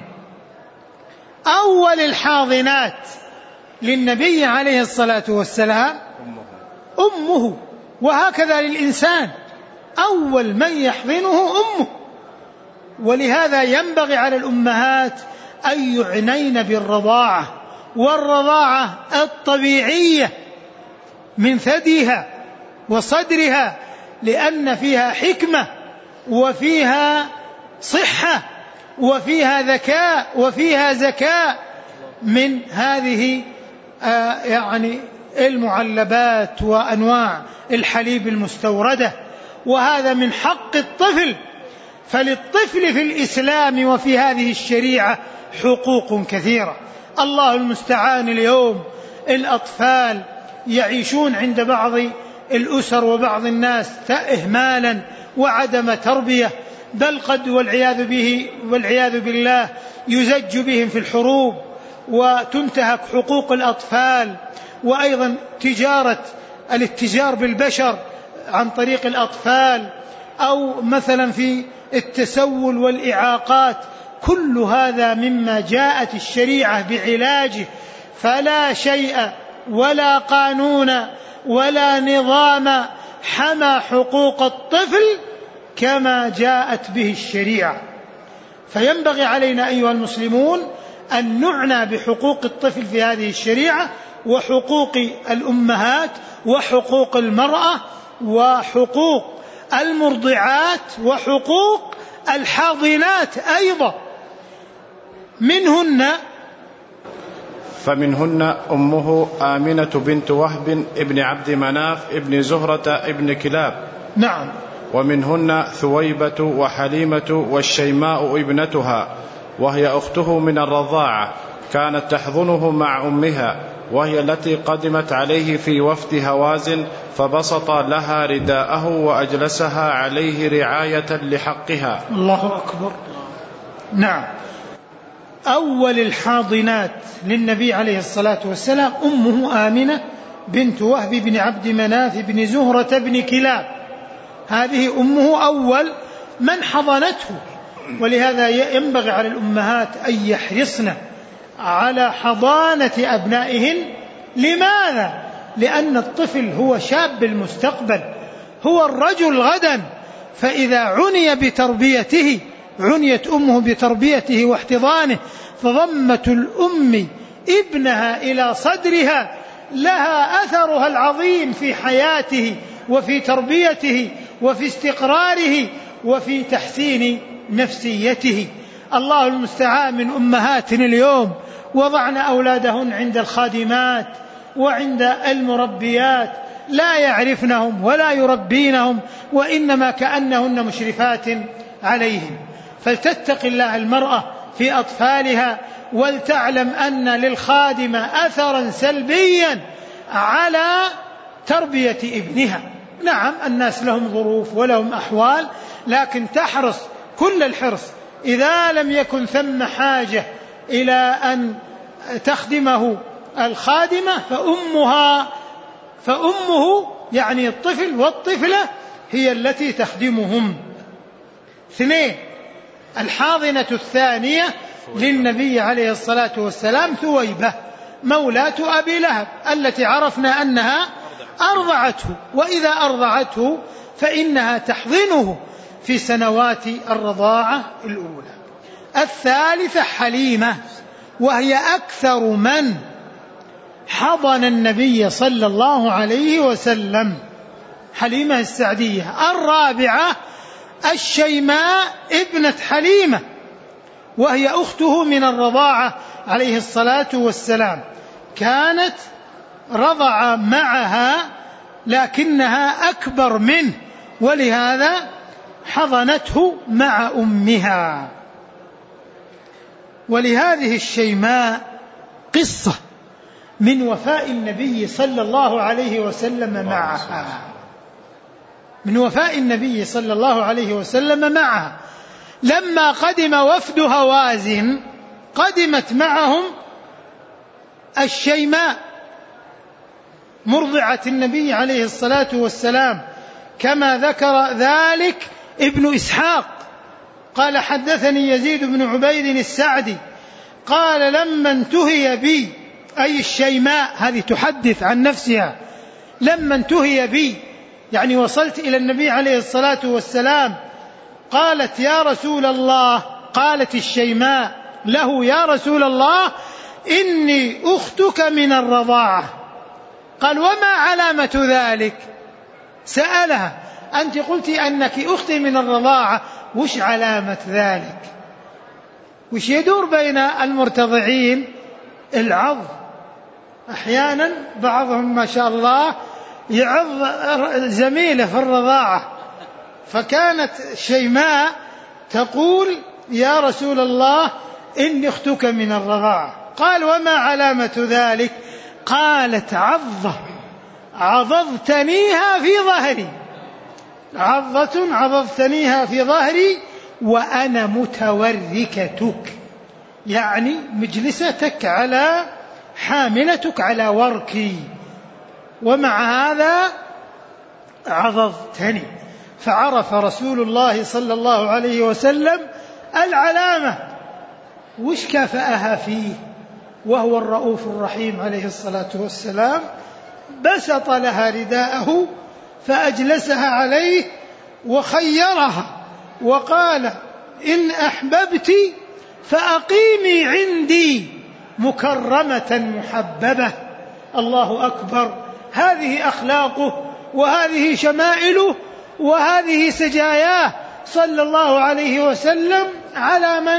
S1: أول الحاضنات للنبي عليه الصلاة والسلام أمه، وهكذا للإنسان أول من يحضنه أمه. ولهذا ينبغي على الأمهات أن يعنين بالرضاعة، والرضاعة الطبيعية من ثديها وصدرها، لأن فيها حكمة وفيها صحة وفيها ذكاء وفيها زكاء من هذه يعني المعلبات وأنواع الحليب المستوردة، وهذا من حق الطفل. فللطفل في الإسلام وفي هذه الشريعة حقوق كثيرة. الله المستعان. اليوم الأطفال يعيشون عند بعض الأسر وبعض الناس إهمالا وعدم تربية، بل قد والعياذ بالله يزج بهم في الحروب وتنتهك حقوق الأطفال، وأيضا الاتجار بالبشر عن طريق الأطفال، أو مثلا في التسول والإعاقات. كل هذا مما جاءت الشريعة بعلاجه، فلا شيء ولا قانون ولا نظام حمى حقوق الطفل كما جاءت به الشريعة. فينبغي علينا أيها المسلمون أن نعنى بحقوق الطفل في هذه الشريعة، وحقوق الأمهات، وحقوق المرأة، وحقوق المرضعات، وحقوق الحاضنات أيضا.
S2: فمنهن أمه آمنة بنت وهب ابن عبد مناف ابن زهرة ابن كلاب.
S1: نعم.
S2: ومنهن ثويبة وحليمة والشيماء ابنتها، وهي أخته من الرضاعة، كانت تحضنه مع أمها، وهي التي قدمت عليه في وفد هوازن فبسط لها رداءه وأجلسها عليه رعاية لحقها.
S1: الله أكبر. نعم. أول الحاضنات للنبي عليه الصلاة والسلام أمه آمنة بنت وهب بن عبد مناف بن زهرة بن كلاب. هذه أمه أول من حضنته. ولهذا ينبغي على الأمهات أن يحرصن على حضانة أبنائهن. لماذا؟ لأن الطفل هو شاب المستقبل، هو الرجل غدا. فإذا عني بتربيته، عنيت أمه بتربيته واحتضانه، فضمة الأم ابنها إلى صدرها لها أثرها العظيم في حياته وفي تربيته وفي استقراره وفي تحسين نفسيته. الله المستعان. من أمهات اليوم وضعن أولادهن عند الخادمات وعند المربيات، لا يعرفنهم ولا يربينهم، وإنما كأنهن مشرفات عليهم. فلتتق الله المرأة في أطفالها، ولتعلم أن للخادمة أثرا سلبيا على تربية ابنها. نعم الناس لهم ظروف ولهم أحوال، لكن تحرص كل الحرص إذا لم يكن ثم حاجة إلى أن تخدمه الخادمة فأمه يعني الطفل والطفلة هي التي تخدمهم. 2. الحاضنة الثانية للنبي عليه الصلاة والسلام ثويبة مولاة أبي لهب، التي عرفنا أنها أرضعته، وإذا أرضعته فإنها تحضنه في سنوات الرضاعة الأولى. 3. حليمة، وهي أكثر من حضن النبي صلى الله عليه وسلم، حليمة السعدية. 4. الشيماء ابنة حليمة، وهي أخته من الرضاعة عليه الصلاة والسلام، كانت رضع معها لكنها أكبر منه، ولهذا حضنته مع أمها. ولهذه الشيماء قصة من وفاء النبي صلى الله عليه وسلم معها، من وفاء النبي صلى الله عليه وسلم معها. لما قدم وفد هوازن قدمت معهم الشيماء مرضعة النبي عليه الصلاة والسلام، كما ذكر ذلك ابن إسحاق قال حدثني يزيد بن عبيد السعدي قال لما انتهي بي، أي الشيماء هذه تحدث عن نفسها، لما انتهي بي يعني وصلت إلى النبي عليه الصلاة والسلام، قالت يا رسول الله، قالت الشيماء له يا رسول الله إني أختك من الرضاعة. قال وما علامة ذلك؟ سألها أنت قلت أنك أختي من الرضاعة، وش علامة ذلك؟ وش يدور بين المرتضعين؟ العض، أحيانا بعضهم ما شاء الله يعض زميله في الرضاعة، فكانت شيماء تقول يا رسول الله إني أختك من الرضاعة. قال وما علامة ذلك؟ قالت عضة عضضتنيها في ظهري، عضة عضضتنيها في ظهري وأنا متوركتك، يعني مجلستك على حاملتك على وركي، ومع هذا عضضتني. فعرف رسول الله صلى الله عليه وسلم العلامة، وش كافأها فيه وهو الرؤوف الرحيم عليه الصلاة والسلام، بسط لها رداءه فأجلسها عليه وخيرها وقال إن أحببت فأقيمي عندي مكرمة محببة. الله أكبر، هذه أخلاقه وهذه شمائله وهذه سجاياه صلى الله عليه وسلم على من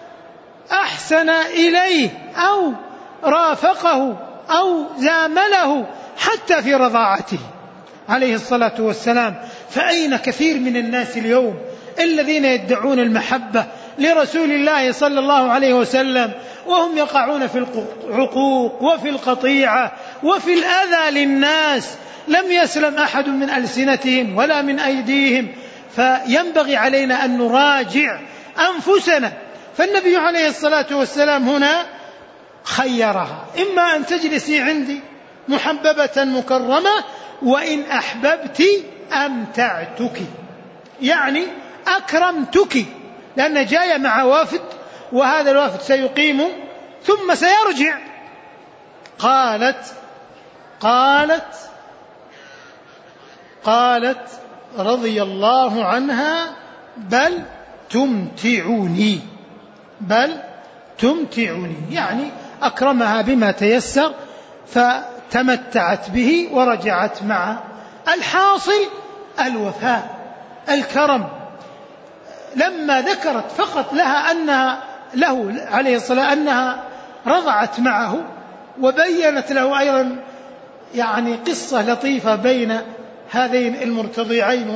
S1: أحسن إليه أو رافقه أو زامله حتى في رضاعته عليه الصلاة والسلام. فأين كثير من الناس اليوم الذين يدعون المحبة لرسول الله صلى الله عليه وسلم وهم يقعون في العقوق وفي القطيعة وفي الأذى للناس، لم يسلم أحد من ألسنتهم ولا من أيديهم. فينبغي علينا أن نراجع أنفسنا. فالنبي عليه الصلاة والسلام هنا خيرها، إما أن تجلسي عندي محببة مكرمة، وإن أحببت أمتعتك، يعني أكرمتك، لأن جاي مع وافد وهذا الوافد سيقيم ثم سيرجع. قالت رضي الله عنها بل تمتعني، يعني أكرمها بما تيسر فتمتعت به ورجعت معه. الحاصل الوفاء الكرم. لما ذكرت فقط لها أنها له عليه الصلاة أنها رضعت معه، وبينت له أيضا يعني قصة لطيفة بين هذين المرتضعين،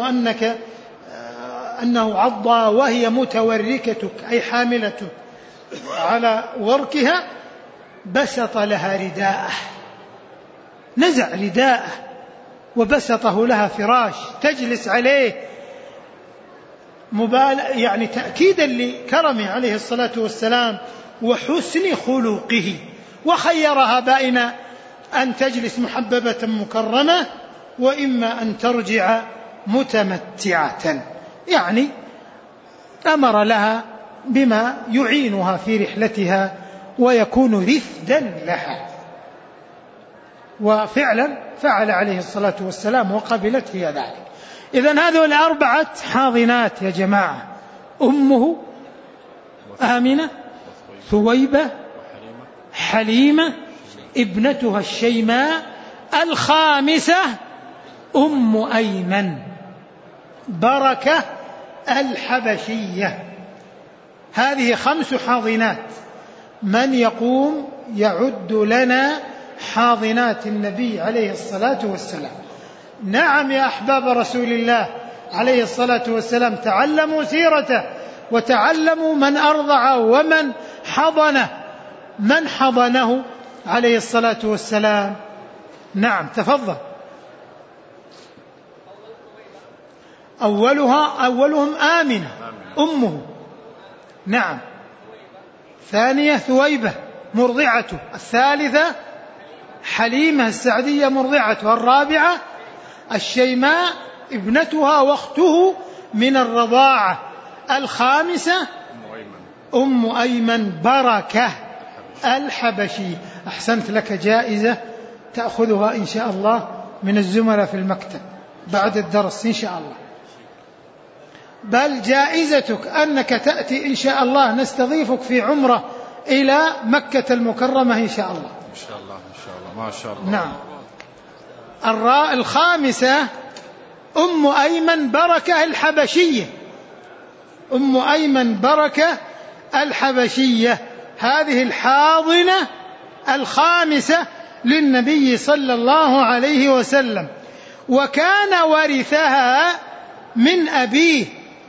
S1: أنه عضى وهي متوركتك أي حاملتك على وركها، بسط لها رداءه، نزع رداءه وبسطه لها فراش تجلس عليه، يعني تأكيدا لكرمه عليه الصلاة والسلام وحسن خلقه. وخيرها بين أن تجلس محببة مكرمة وإما أن ترجع متمتعة، يعني أمر لها بما يعينها في رحلتها ويكون رفدا لها. وفعلا فعل عليه الصلاة والسلام وقبلت هي ذلك. إذن هذول 4 حاضنات يا جماعة: أمه آمنة، ثويبة، حليمة، ابنتها الشيماء، الخامسة أم أيمن بركة الحبشية. هذه 5 حاضنات. من يقوم يعد لنا حاضنات النبي عليه الصلاة والسلام؟ نعم يا أحباب رسول الله عليه الصلاة والسلام، تعلموا سيرته وتعلموا من أرضع ومن حضنه. من حضنه عليه الصلاة والسلام؟ نعم تفضل. أولهم آمنة أمه. نعم. ثانية ثويبة مرضعته. الثالثة حليمة السعدية مرضعته. الرابعة الشيماء ابنتها واخته من الرضاعة. الخامسة أم أيمن بركة الحبشي. أحسنت، لك جائزة تأخذها إن شاء الله من الزملاء في المكتب بعد الدرس إن شاء الله. بل جائزتك أنك تأتي إن شاء الله، نستضيفك في عمرة إلى مكة المكرمة إن شاء الله.
S2: إن شاء الله إن شاء الله. ما شاء الله.
S1: نعم. الخامسة أم أيمن بركة الحبشية. أم أيمن بركة الحبشية هذه الحاضنة الخامسة للنبي صلى الله عليه وسلم، وكان ورثها من أبيه،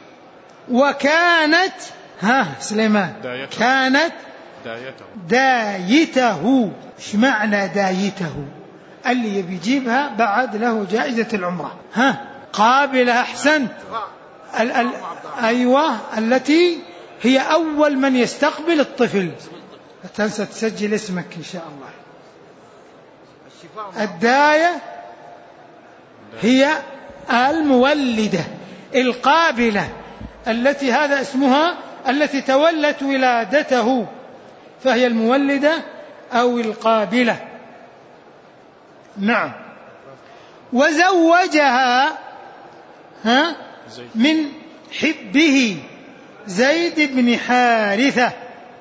S1: وكانت سليمان كانت دايته. ايش معنى دايته؟ اللي يبي يجيبها بعد له جائزة العمرة. قابلة. أحسنت. أيوة، التي هي أول من يستقبل الطفل. لا تنسى تسجل اسمك إن شاء الله. الداية هي المولدة القابلة، التي هذا اسمها، التي تولت ولادته، فهي المولدة أو القابلة. نعم. وزوجها من حبه زيد بن حارثة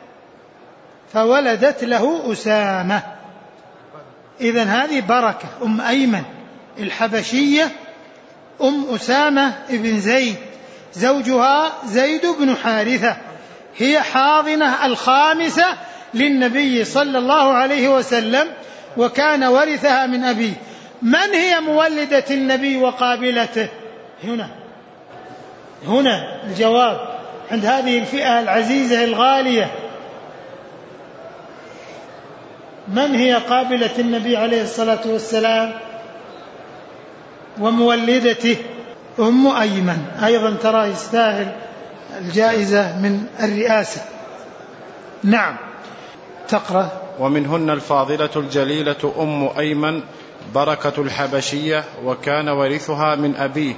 S1: فولدت له أسامة. إذن هذه بركة أم أيمن الحبشية أم أسامة بن زيد، زوجها زيد بن حارثة، هي حاضنة الخامسة للنبي صلى الله عليه وسلم، وكان ورثها من أبيه. من هي مولدة النبي وقابلته؟ هنا الجواب عند هذه الفئة العزيزة الغالية. من هي قابلة النبي عليه الصلاة والسلام ومولدته؟ أم أيمن. أيضا ترى يستاهل الجائزة من الرئاسة. نعم تقرأ.
S2: ومنهن الفاضلة الجليلة أم أيمن بركة الحبشية، وكان ورثها من أبيه،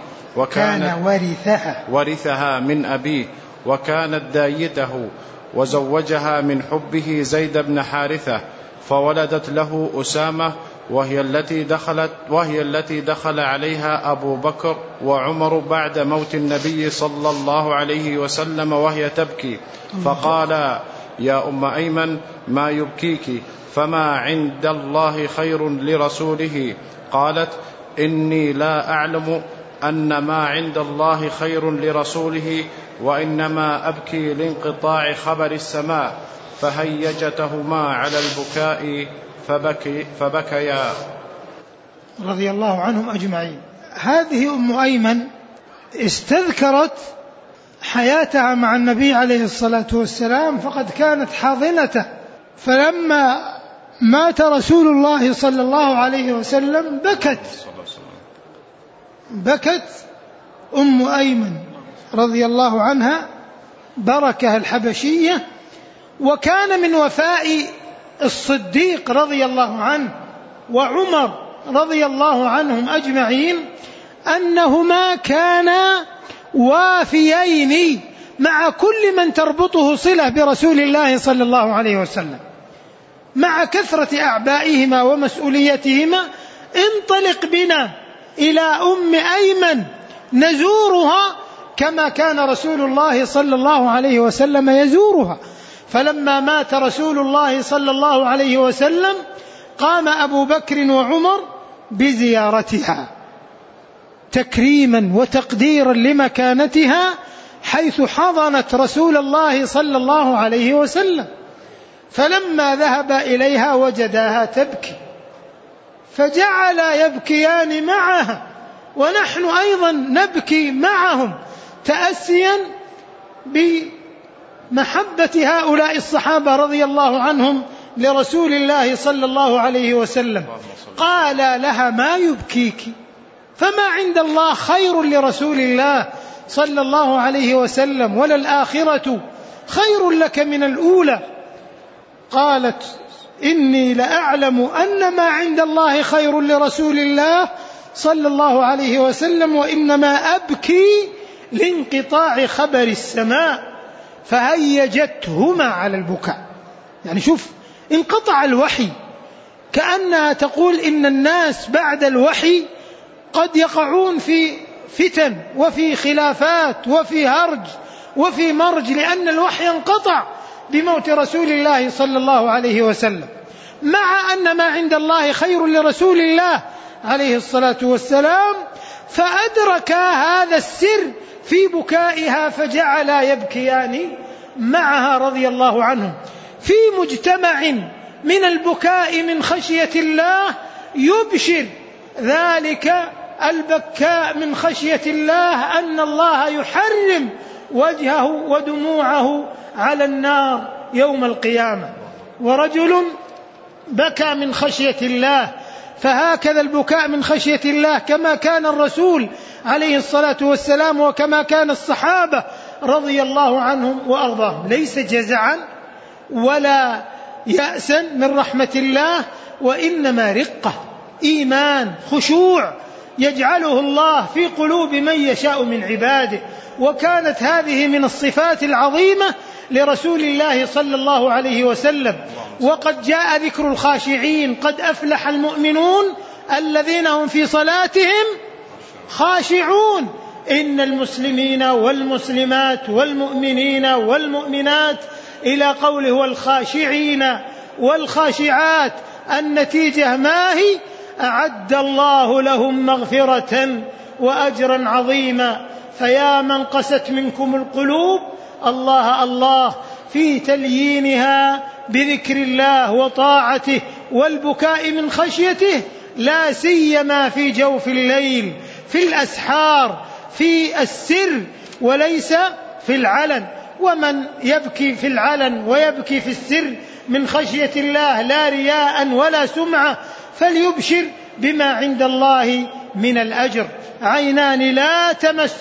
S2: ورثها من أبيه، وكانت دايته، وزوجها من حبه زيد بن حارثة فولدت له أسامة، وهي التي دخل عليها أبو بكر وعمر بعد موت النبي صلى الله عليه وسلم وهي تبكي، فقال: يا أم أيمن ما يبكيك؟ فما عند الله خير لرسوله؟ قالت: إني لا أعلم أن ما عند الله خير لرسوله، وإنما أبكي لانقطاع خبر السماء. فهيجتهما على البكاء فبكيا
S1: رضي الله عنهم أجمعين. هذه أم أيمن استذكرت حياتها مع النبي عليه الصلاة والسلام، فقد كانت حاضنته، فلما مات رسول الله صلى الله عليه وسلم بكت أم أيمن رضي الله عنها بركة الحبشية. وكان من وفاء الصديق رضي الله عنه وعمر رضي الله عنهم أجمعين أنهما كانا وافيين مع كل من تربطه صلة برسول الله صلى الله عليه وسلم، مع كثرة أعبائهما ومسؤوليتهما. انطلق بنا إلى أم أيمن نزورها كما كان رسول الله صلى الله عليه وسلم يزورها. فلما مات رسول الله صلى الله عليه وسلم قام أبو بكر وعمر بزيارتها تكريما وتقديرا لمكانتها، حيث حضنت رسول الله صلى الله عليه وسلم. فلما ذهب إليها وجداها تبكي، فجعل يبكيان معها، ونحن أيضا نبكي معهم تأسيا محبة هؤلاء الصحابة رضي الله عنهم لرسول الله صلى الله عليه وسلم. قال لها: ما يبكيك؟ فما عند الله خير لرسول الله صلى الله عليه وسلم، وللآخرة خير لك من الأولى. قالت: إني لأعلم أن ما عند الله خير لرسول الله صلى الله عليه وسلم، وإنما أبكي لانقطاع خبر السماء. فهيجتهما على البكاء. يعني شوف، انقطع الوحي، كأنها تقول إن الناس بعد الوحي قد يقعون في فتن وفي خلافات وفي هرج وفي مرج، لأن الوحي انقطع بموت رسول الله صلى الله عليه وسلم، مع أن ما عند الله خير لرسول الله عليه الصلاة والسلام. فأدرك هذا السر في بكائها، فجعلا يبكيان معها رضي الله عنهم. في مجتمع من البكاء من خشية الله يبشر ذلك البكاء من خشية الله أن الله يحرم وجهه ودموعه على النار يوم القيامة. ورجل بكى من خشية الله، فهكذا البكاء من خشية الله كما كان الرسول عليه الصلاة والسلام وكما كان الصحابة رضي الله عنهم وأرضاهم، ليس جزعا ولا يأسا من رحمة الله، وإنما رقة، إيمان، خشوع يجعله الله في قلوب من يشاء من عباده. وكانت هذه من الصفات العظيمة لرسول الله صلى الله عليه وسلم. وقد جاء ذكر الخاشعين: قد أفلح المؤمنون الذين هم في صلاتهم خاشعون. إن المسلمين والمسلمات والمؤمنين والمؤمنات إلى قوله والخاشعين والخاشعات، النتيجة ما هي؟ أعد الله لهم مغفرة وأجرا عظيما. فيا من قست منكم القلوب، الله الله في تليينها بذكر الله وطاعته والبكاء من خشيته، لا سيما في جوف الليل، في الأسحار، في السر وليس في العلن. ومن يبكي في العلن ويبكي في السر من خشية الله لا رياء ولا سمعة، فليبشر بما عند الله من الأجر. عينان لا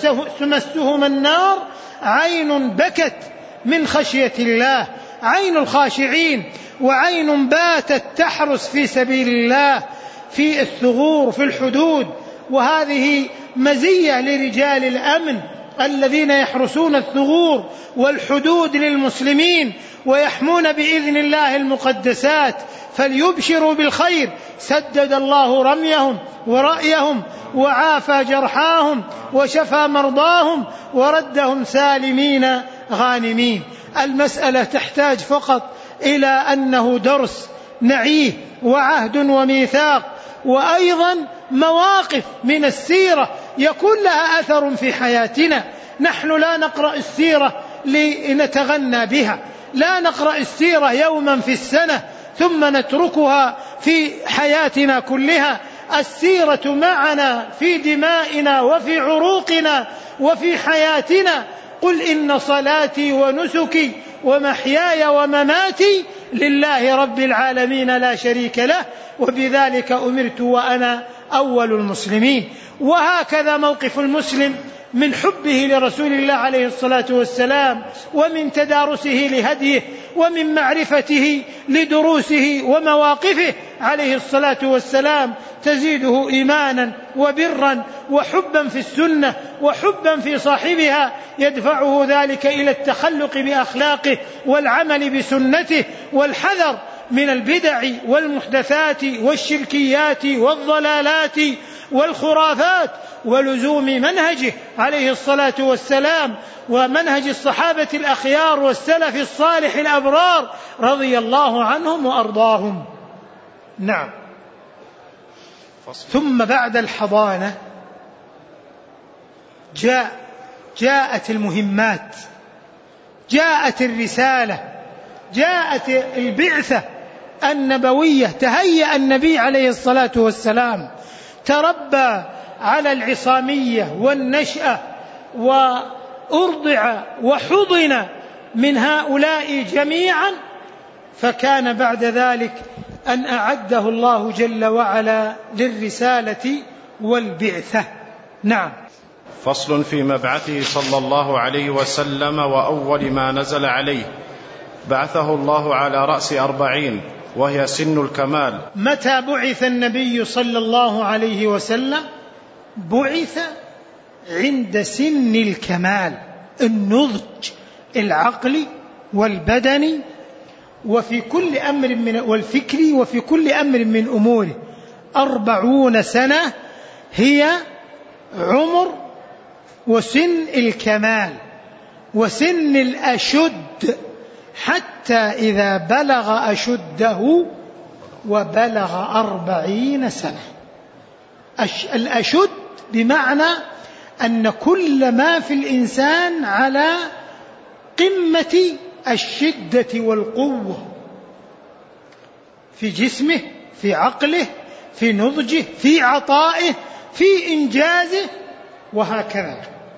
S1: تمسهما النار، عين بكت من خشية الله، عين الخاشعين، وعين باتت تحرس في سبيل الله في الثغور في الحدود. وهذه مزية لرجال الأمن الذين يحرسون الثغور والحدود للمسلمين ويحمون بإذن الله المقدسات، فليبشروا بالخير. سدد الله رميهم ورأيهم وعافى جرحاهم وشفى مرضاهم وردهم سالمين غانمين. المسألة تحتاج فقط إلى أنه درس نعيه وعهد وميثاق، وأيضا مواقف من السيرة يكون لها أثر في حياتنا. نحن لا نقرأ السيرة لنتغنى بها، لا نقرأ السيرة يوما في السنة ثم نتركها في حياتنا كلها. السيرة معنا في دمائنا وفي عروقنا وفي حياتنا. قل إن صلاتي ونسكي ومحياي ومماتي لله رب العالمين لا شريك له وبذلك أمرت وأنا أول المسلمين. وهكذا موقف المسلم من حبه لرسول الله عليه الصلاة والسلام، ومن تدارسه لهديه، ومن معرفته لدروسه ومواقفه عليه الصلاة والسلام، تزيده إيمانا وبرا وحبا في السنة وحبا في صاحبها، يدفعه ذلك إلى التخلق بأخلاقه والعمل بسنته والحذر من البدع والمحدثات والشركيات والضلالات والخرافات، ولزوم منهجه عليه الصلاة والسلام ومنهج الصحابة الأخيار والسلف الصالح الأبرار رضي الله عنهم وأرضاهم. نعم. ثم بعد الحضانة جاءت المهمات، جاءت الرسالة، جاءت البعثة النبوية. تهيأ النبي عليه الصلاة والسلام، تربى على العصامية والنشأة، وأرضع وحضن من هؤلاء جميعا، فكان بعد ذلك أن أعده الله جل وعلا للرسالة والبعثة. نعم.
S2: فصل في مبعثه صلى الله عليه وسلم وأول ما نزل عليه. بعثه الله على رأس 40 وهي سن الكمال.
S1: متى بعث النبي صلى الله عليه وسلم؟ بعث عند سن الكمال، النضج العقلي والبدني وفي كل أمر والفكري وفي كل أمر من أموره. 40 سنة هي عمر وسن الكمال وسن الأشد، حتى إذا بلغ أشده وبلغ 40 سنة. الأشد بمعنى أن كل ما في الإنسان على قمة الشدة والقوة في جسمه، في عقله، في نضجه، في عطائه، في إنجازه، وهكذا.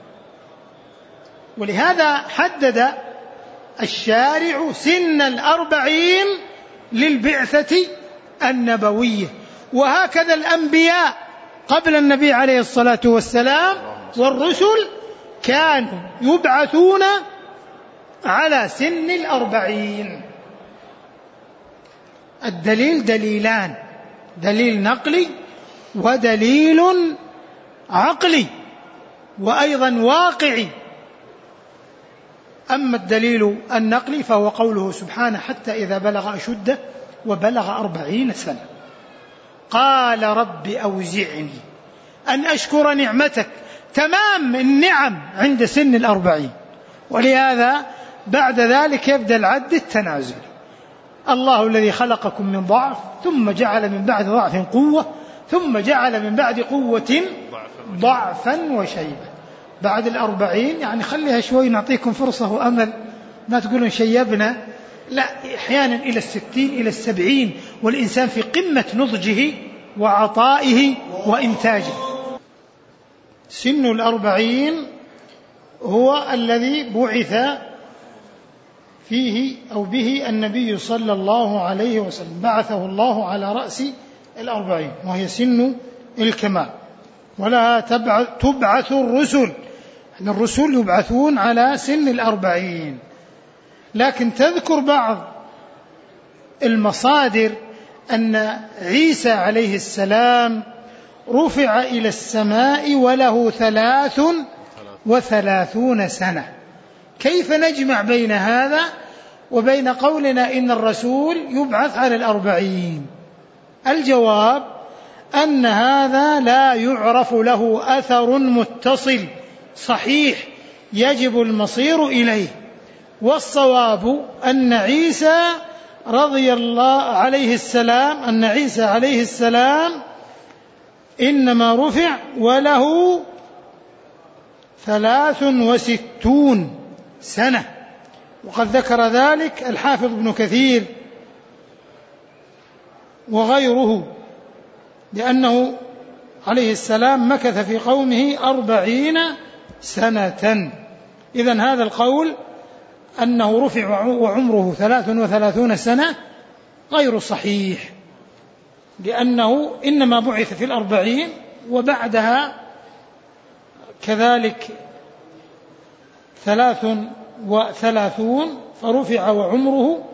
S1: ولهذا حدد الشارع سن 40 للبعثة النبوية. وهكذا الأنبياء قبل النبي عليه الصلاة والسلام والرسل كانوا يبعثون على سن 40. الدليل دليلان: دليل نقلي ودليل عقلي وأيضا واقعي. أما الدليل النقلي فهو قوله سبحانه: حتى إذا بلغ أشده وبلغ 40 سنة قال رب أوزعني أن أشكر نعمتك. تمام النعم عند سن 40. ولهذا بعد ذلك يبدأ العد التنازل. الله الذي خلقكم من ضعف ثم جعل من بعد ضعف قوة ثم جعل من بعد قوة ضعفا وشيبة. بعد 40 يعني خليها شوي، نعطيكم فرصة وأمل، ما تقولون شيبنا، لا، أحيانا إلى 60 إلى 70 والإنسان في قمة نضجه وعطائه وإنتاجه. سن 40 هو الذي بعث فيه أو به النبي صلى الله عليه وسلم، بعثه الله على رأس 40 وهي سن الكمال. ولا تبعث الرسل، أن الرسل يبعثون على سن 40. لكن تذكر بعض المصادر أن عيسى عليه السلام رفع إلى السماء وله 33 سنة. كيف نجمع بين هذا وبين قولنا إن الرسول يبعث على 40؟ الجواب أن هذا لا يعرف له أثر متصل صحيح يجب المصير إليه. والصواب أن عيسى رضي الله عليه السلام أن عيسى عليه السلام إنما رفع وله 63 سنة، وقد ذكر ذلك الحافظ ابن كثير وغيره، لأنه عليه السلام مكث في قومه 40 سنة. إذن هذا القول أنه رفع وعمره 33 سنة غير صحيح، لأنه إنما بعث في 40 وبعدها كذلك 33 فرفع وعمره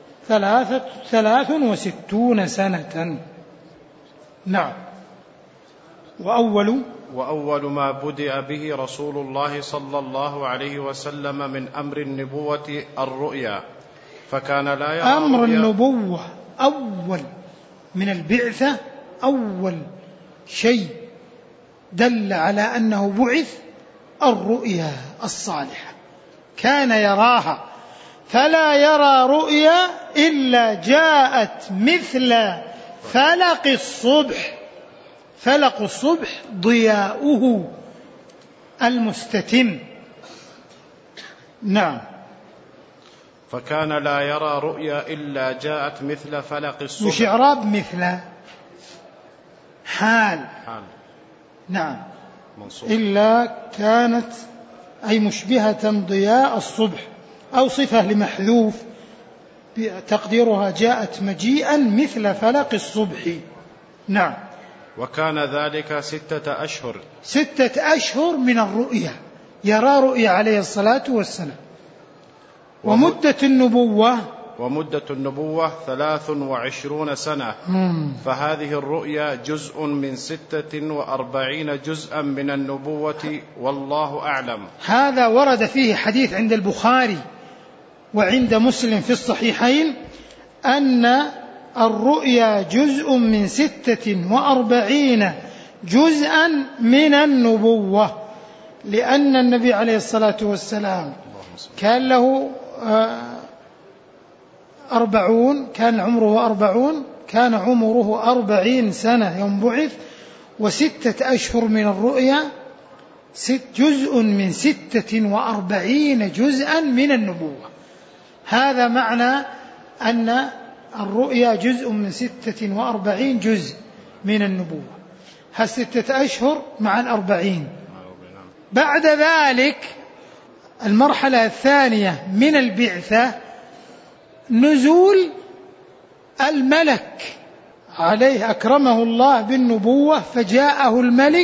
S1: 63 سنة. نعم. وأول
S2: ما بدأ به رسول الله صلى الله عليه وسلم من أمر النبوة الرؤيا، فكان لا يرى
S1: أمر النبوة أول من البعثة، أول شيء دل على أنه بعث الرؤيا الصالحة، كان يراها، فلا يرى رؤيا إلا جاءت مثل فلق الصبح. فلق الصبح ضياؤه المستتم. نعم.
S2: فكان لا يرى رؤيا إلا جاءت مثل فلق الصبح.
S1: مش إعراب مثل، حال. نعم.
S2: منصوب.
S1: إلا كانت أي مشبهة ضياء الصبح أو صفة لمحذوف تقديرها جاءت مجيئا مثل فلق الصبح. نعم.
S2: وكان ذلك 6 أشهر.
S1: 6 أشهر من الرؤيا، يرى رؤيا عليه الصلاة والسلام. ومدة النبوة 23 سنة. فهذه الرؤيا جزء من 46 جزءا من النبوة، والله أعلم. هذا ورد فيه حديث عند البخاري وعند مسلم في الصحيحين أن الرؤيا جزء من 46 جزءا من النبوة، لأن النبي عليه الصلاة والسلام كان له 40، كان عمره 40 سنة يوم بعث، و6 أشهر من الرؤيا جزء من 46 جزءا من النبوة. هذا معنى أن الرؤيا جزء من 46 جزء من النبوة، 6 أشهر مع 40. بعد ذلك المرحلة الثانية من البعثة نزول الملك عليه أكرمه الله بالنبوة، فجاءه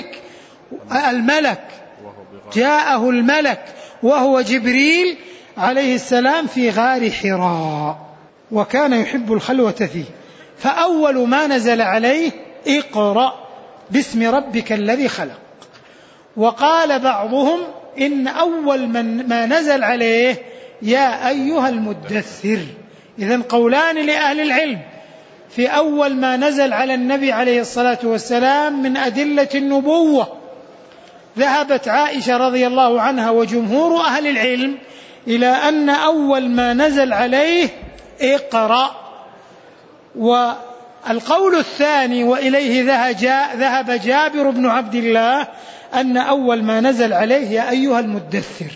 S1: الملك وهو جبريل عليه السلام في غار حراء، وكان يحب الخلوة فيه. فأول ما نزل عليه اقرأ باسم ربك الذي خلق. وقال بعضهم إن أول ما نزل عليه يا أيها المدثر. إذن قولان لأهل العلم في أول ما نزل على النبي عليه الصلاة والسلام من أدلة النبوة. ذهبت عائشة رضي الله عنها وجمهور أهل العلم إلى أن أول ما نزل عليه اقرأ. والقول الثاني وإليه ذهب جابر بن عبد الله أن أول ما نزل عليه يا أيها المدثر.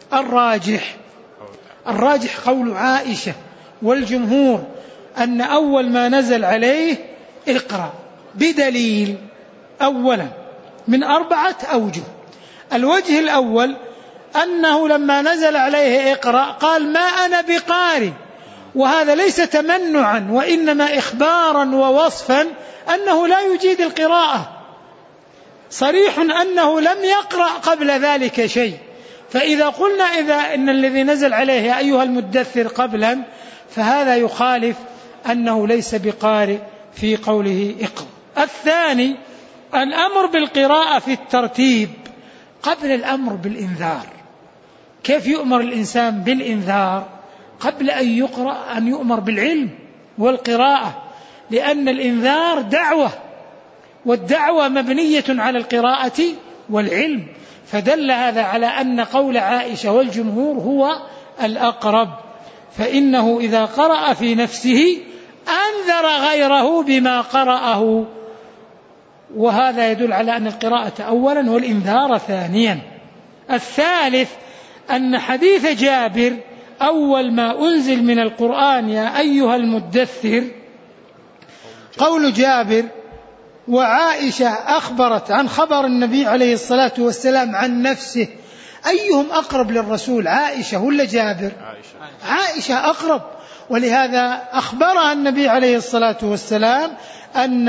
S1: الراجح قول عائشة والجمهور أن أول ما نزل عليه اقرأ، بدليل أولا من 4 أوجه. الوجه الأول أنه لما نزل عليه اقرأ قال ما أنا بقارئ، وهذا ليس تمنعا وإنما إخبارا ووصفا أنه لا يجيد القراءة، صريح أنه لم يقرأ قبل ذلك شيء. فإذا قلنا إن الذي نزل عليه يا أيها المدثر قبلا، فهذا يخالف أنه ليس بقارئ في قوله اقرأ. الثاني الأمر بالقراءة في الترتيب قبل الأمر بالإنذار. كيف يؤمر الإنسان بالإنذار قبل أن يؤمر بالعلم والقراءة؟ لأن الإنذار دعوة، والدعوة مبنية على القراءة والعلم. فدل هذا على أن قول عائشة والجمهور هو الأقرب، فإنه إذا قرأ في نفسه أنذر غيره بما قرأه، وهذا يدل على أن القراءة أولا والإنذار ثانيا. الثالث أن حديث جابر أول ما أنزل من القرآن يا أيها المدثر، قول جابر وعائشة أخبرت عن خبر النبي عليه الصلاة والسلام عن نفسه، أيهم أقرب للرسول، عائشة ولا جابر؟ عائشة أقرب، ولهذا أخبرها النبي عليه الصلاة والسلام أن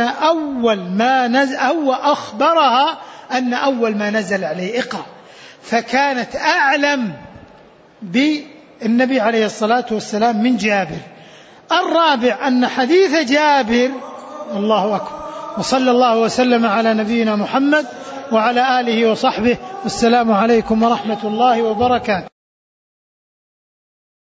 S1: أخبرها أن أول ما نزل عليه اقرأ، فكانت أعلم بالنبي عليه الصلاة والسلام من جابر. الرابع أن حديث جابر، الله أكبر، وصلى الله وسلم على نبينا محمد وعلى آله وصحبه، والسلام عليكم ورحمة الله وبركاته.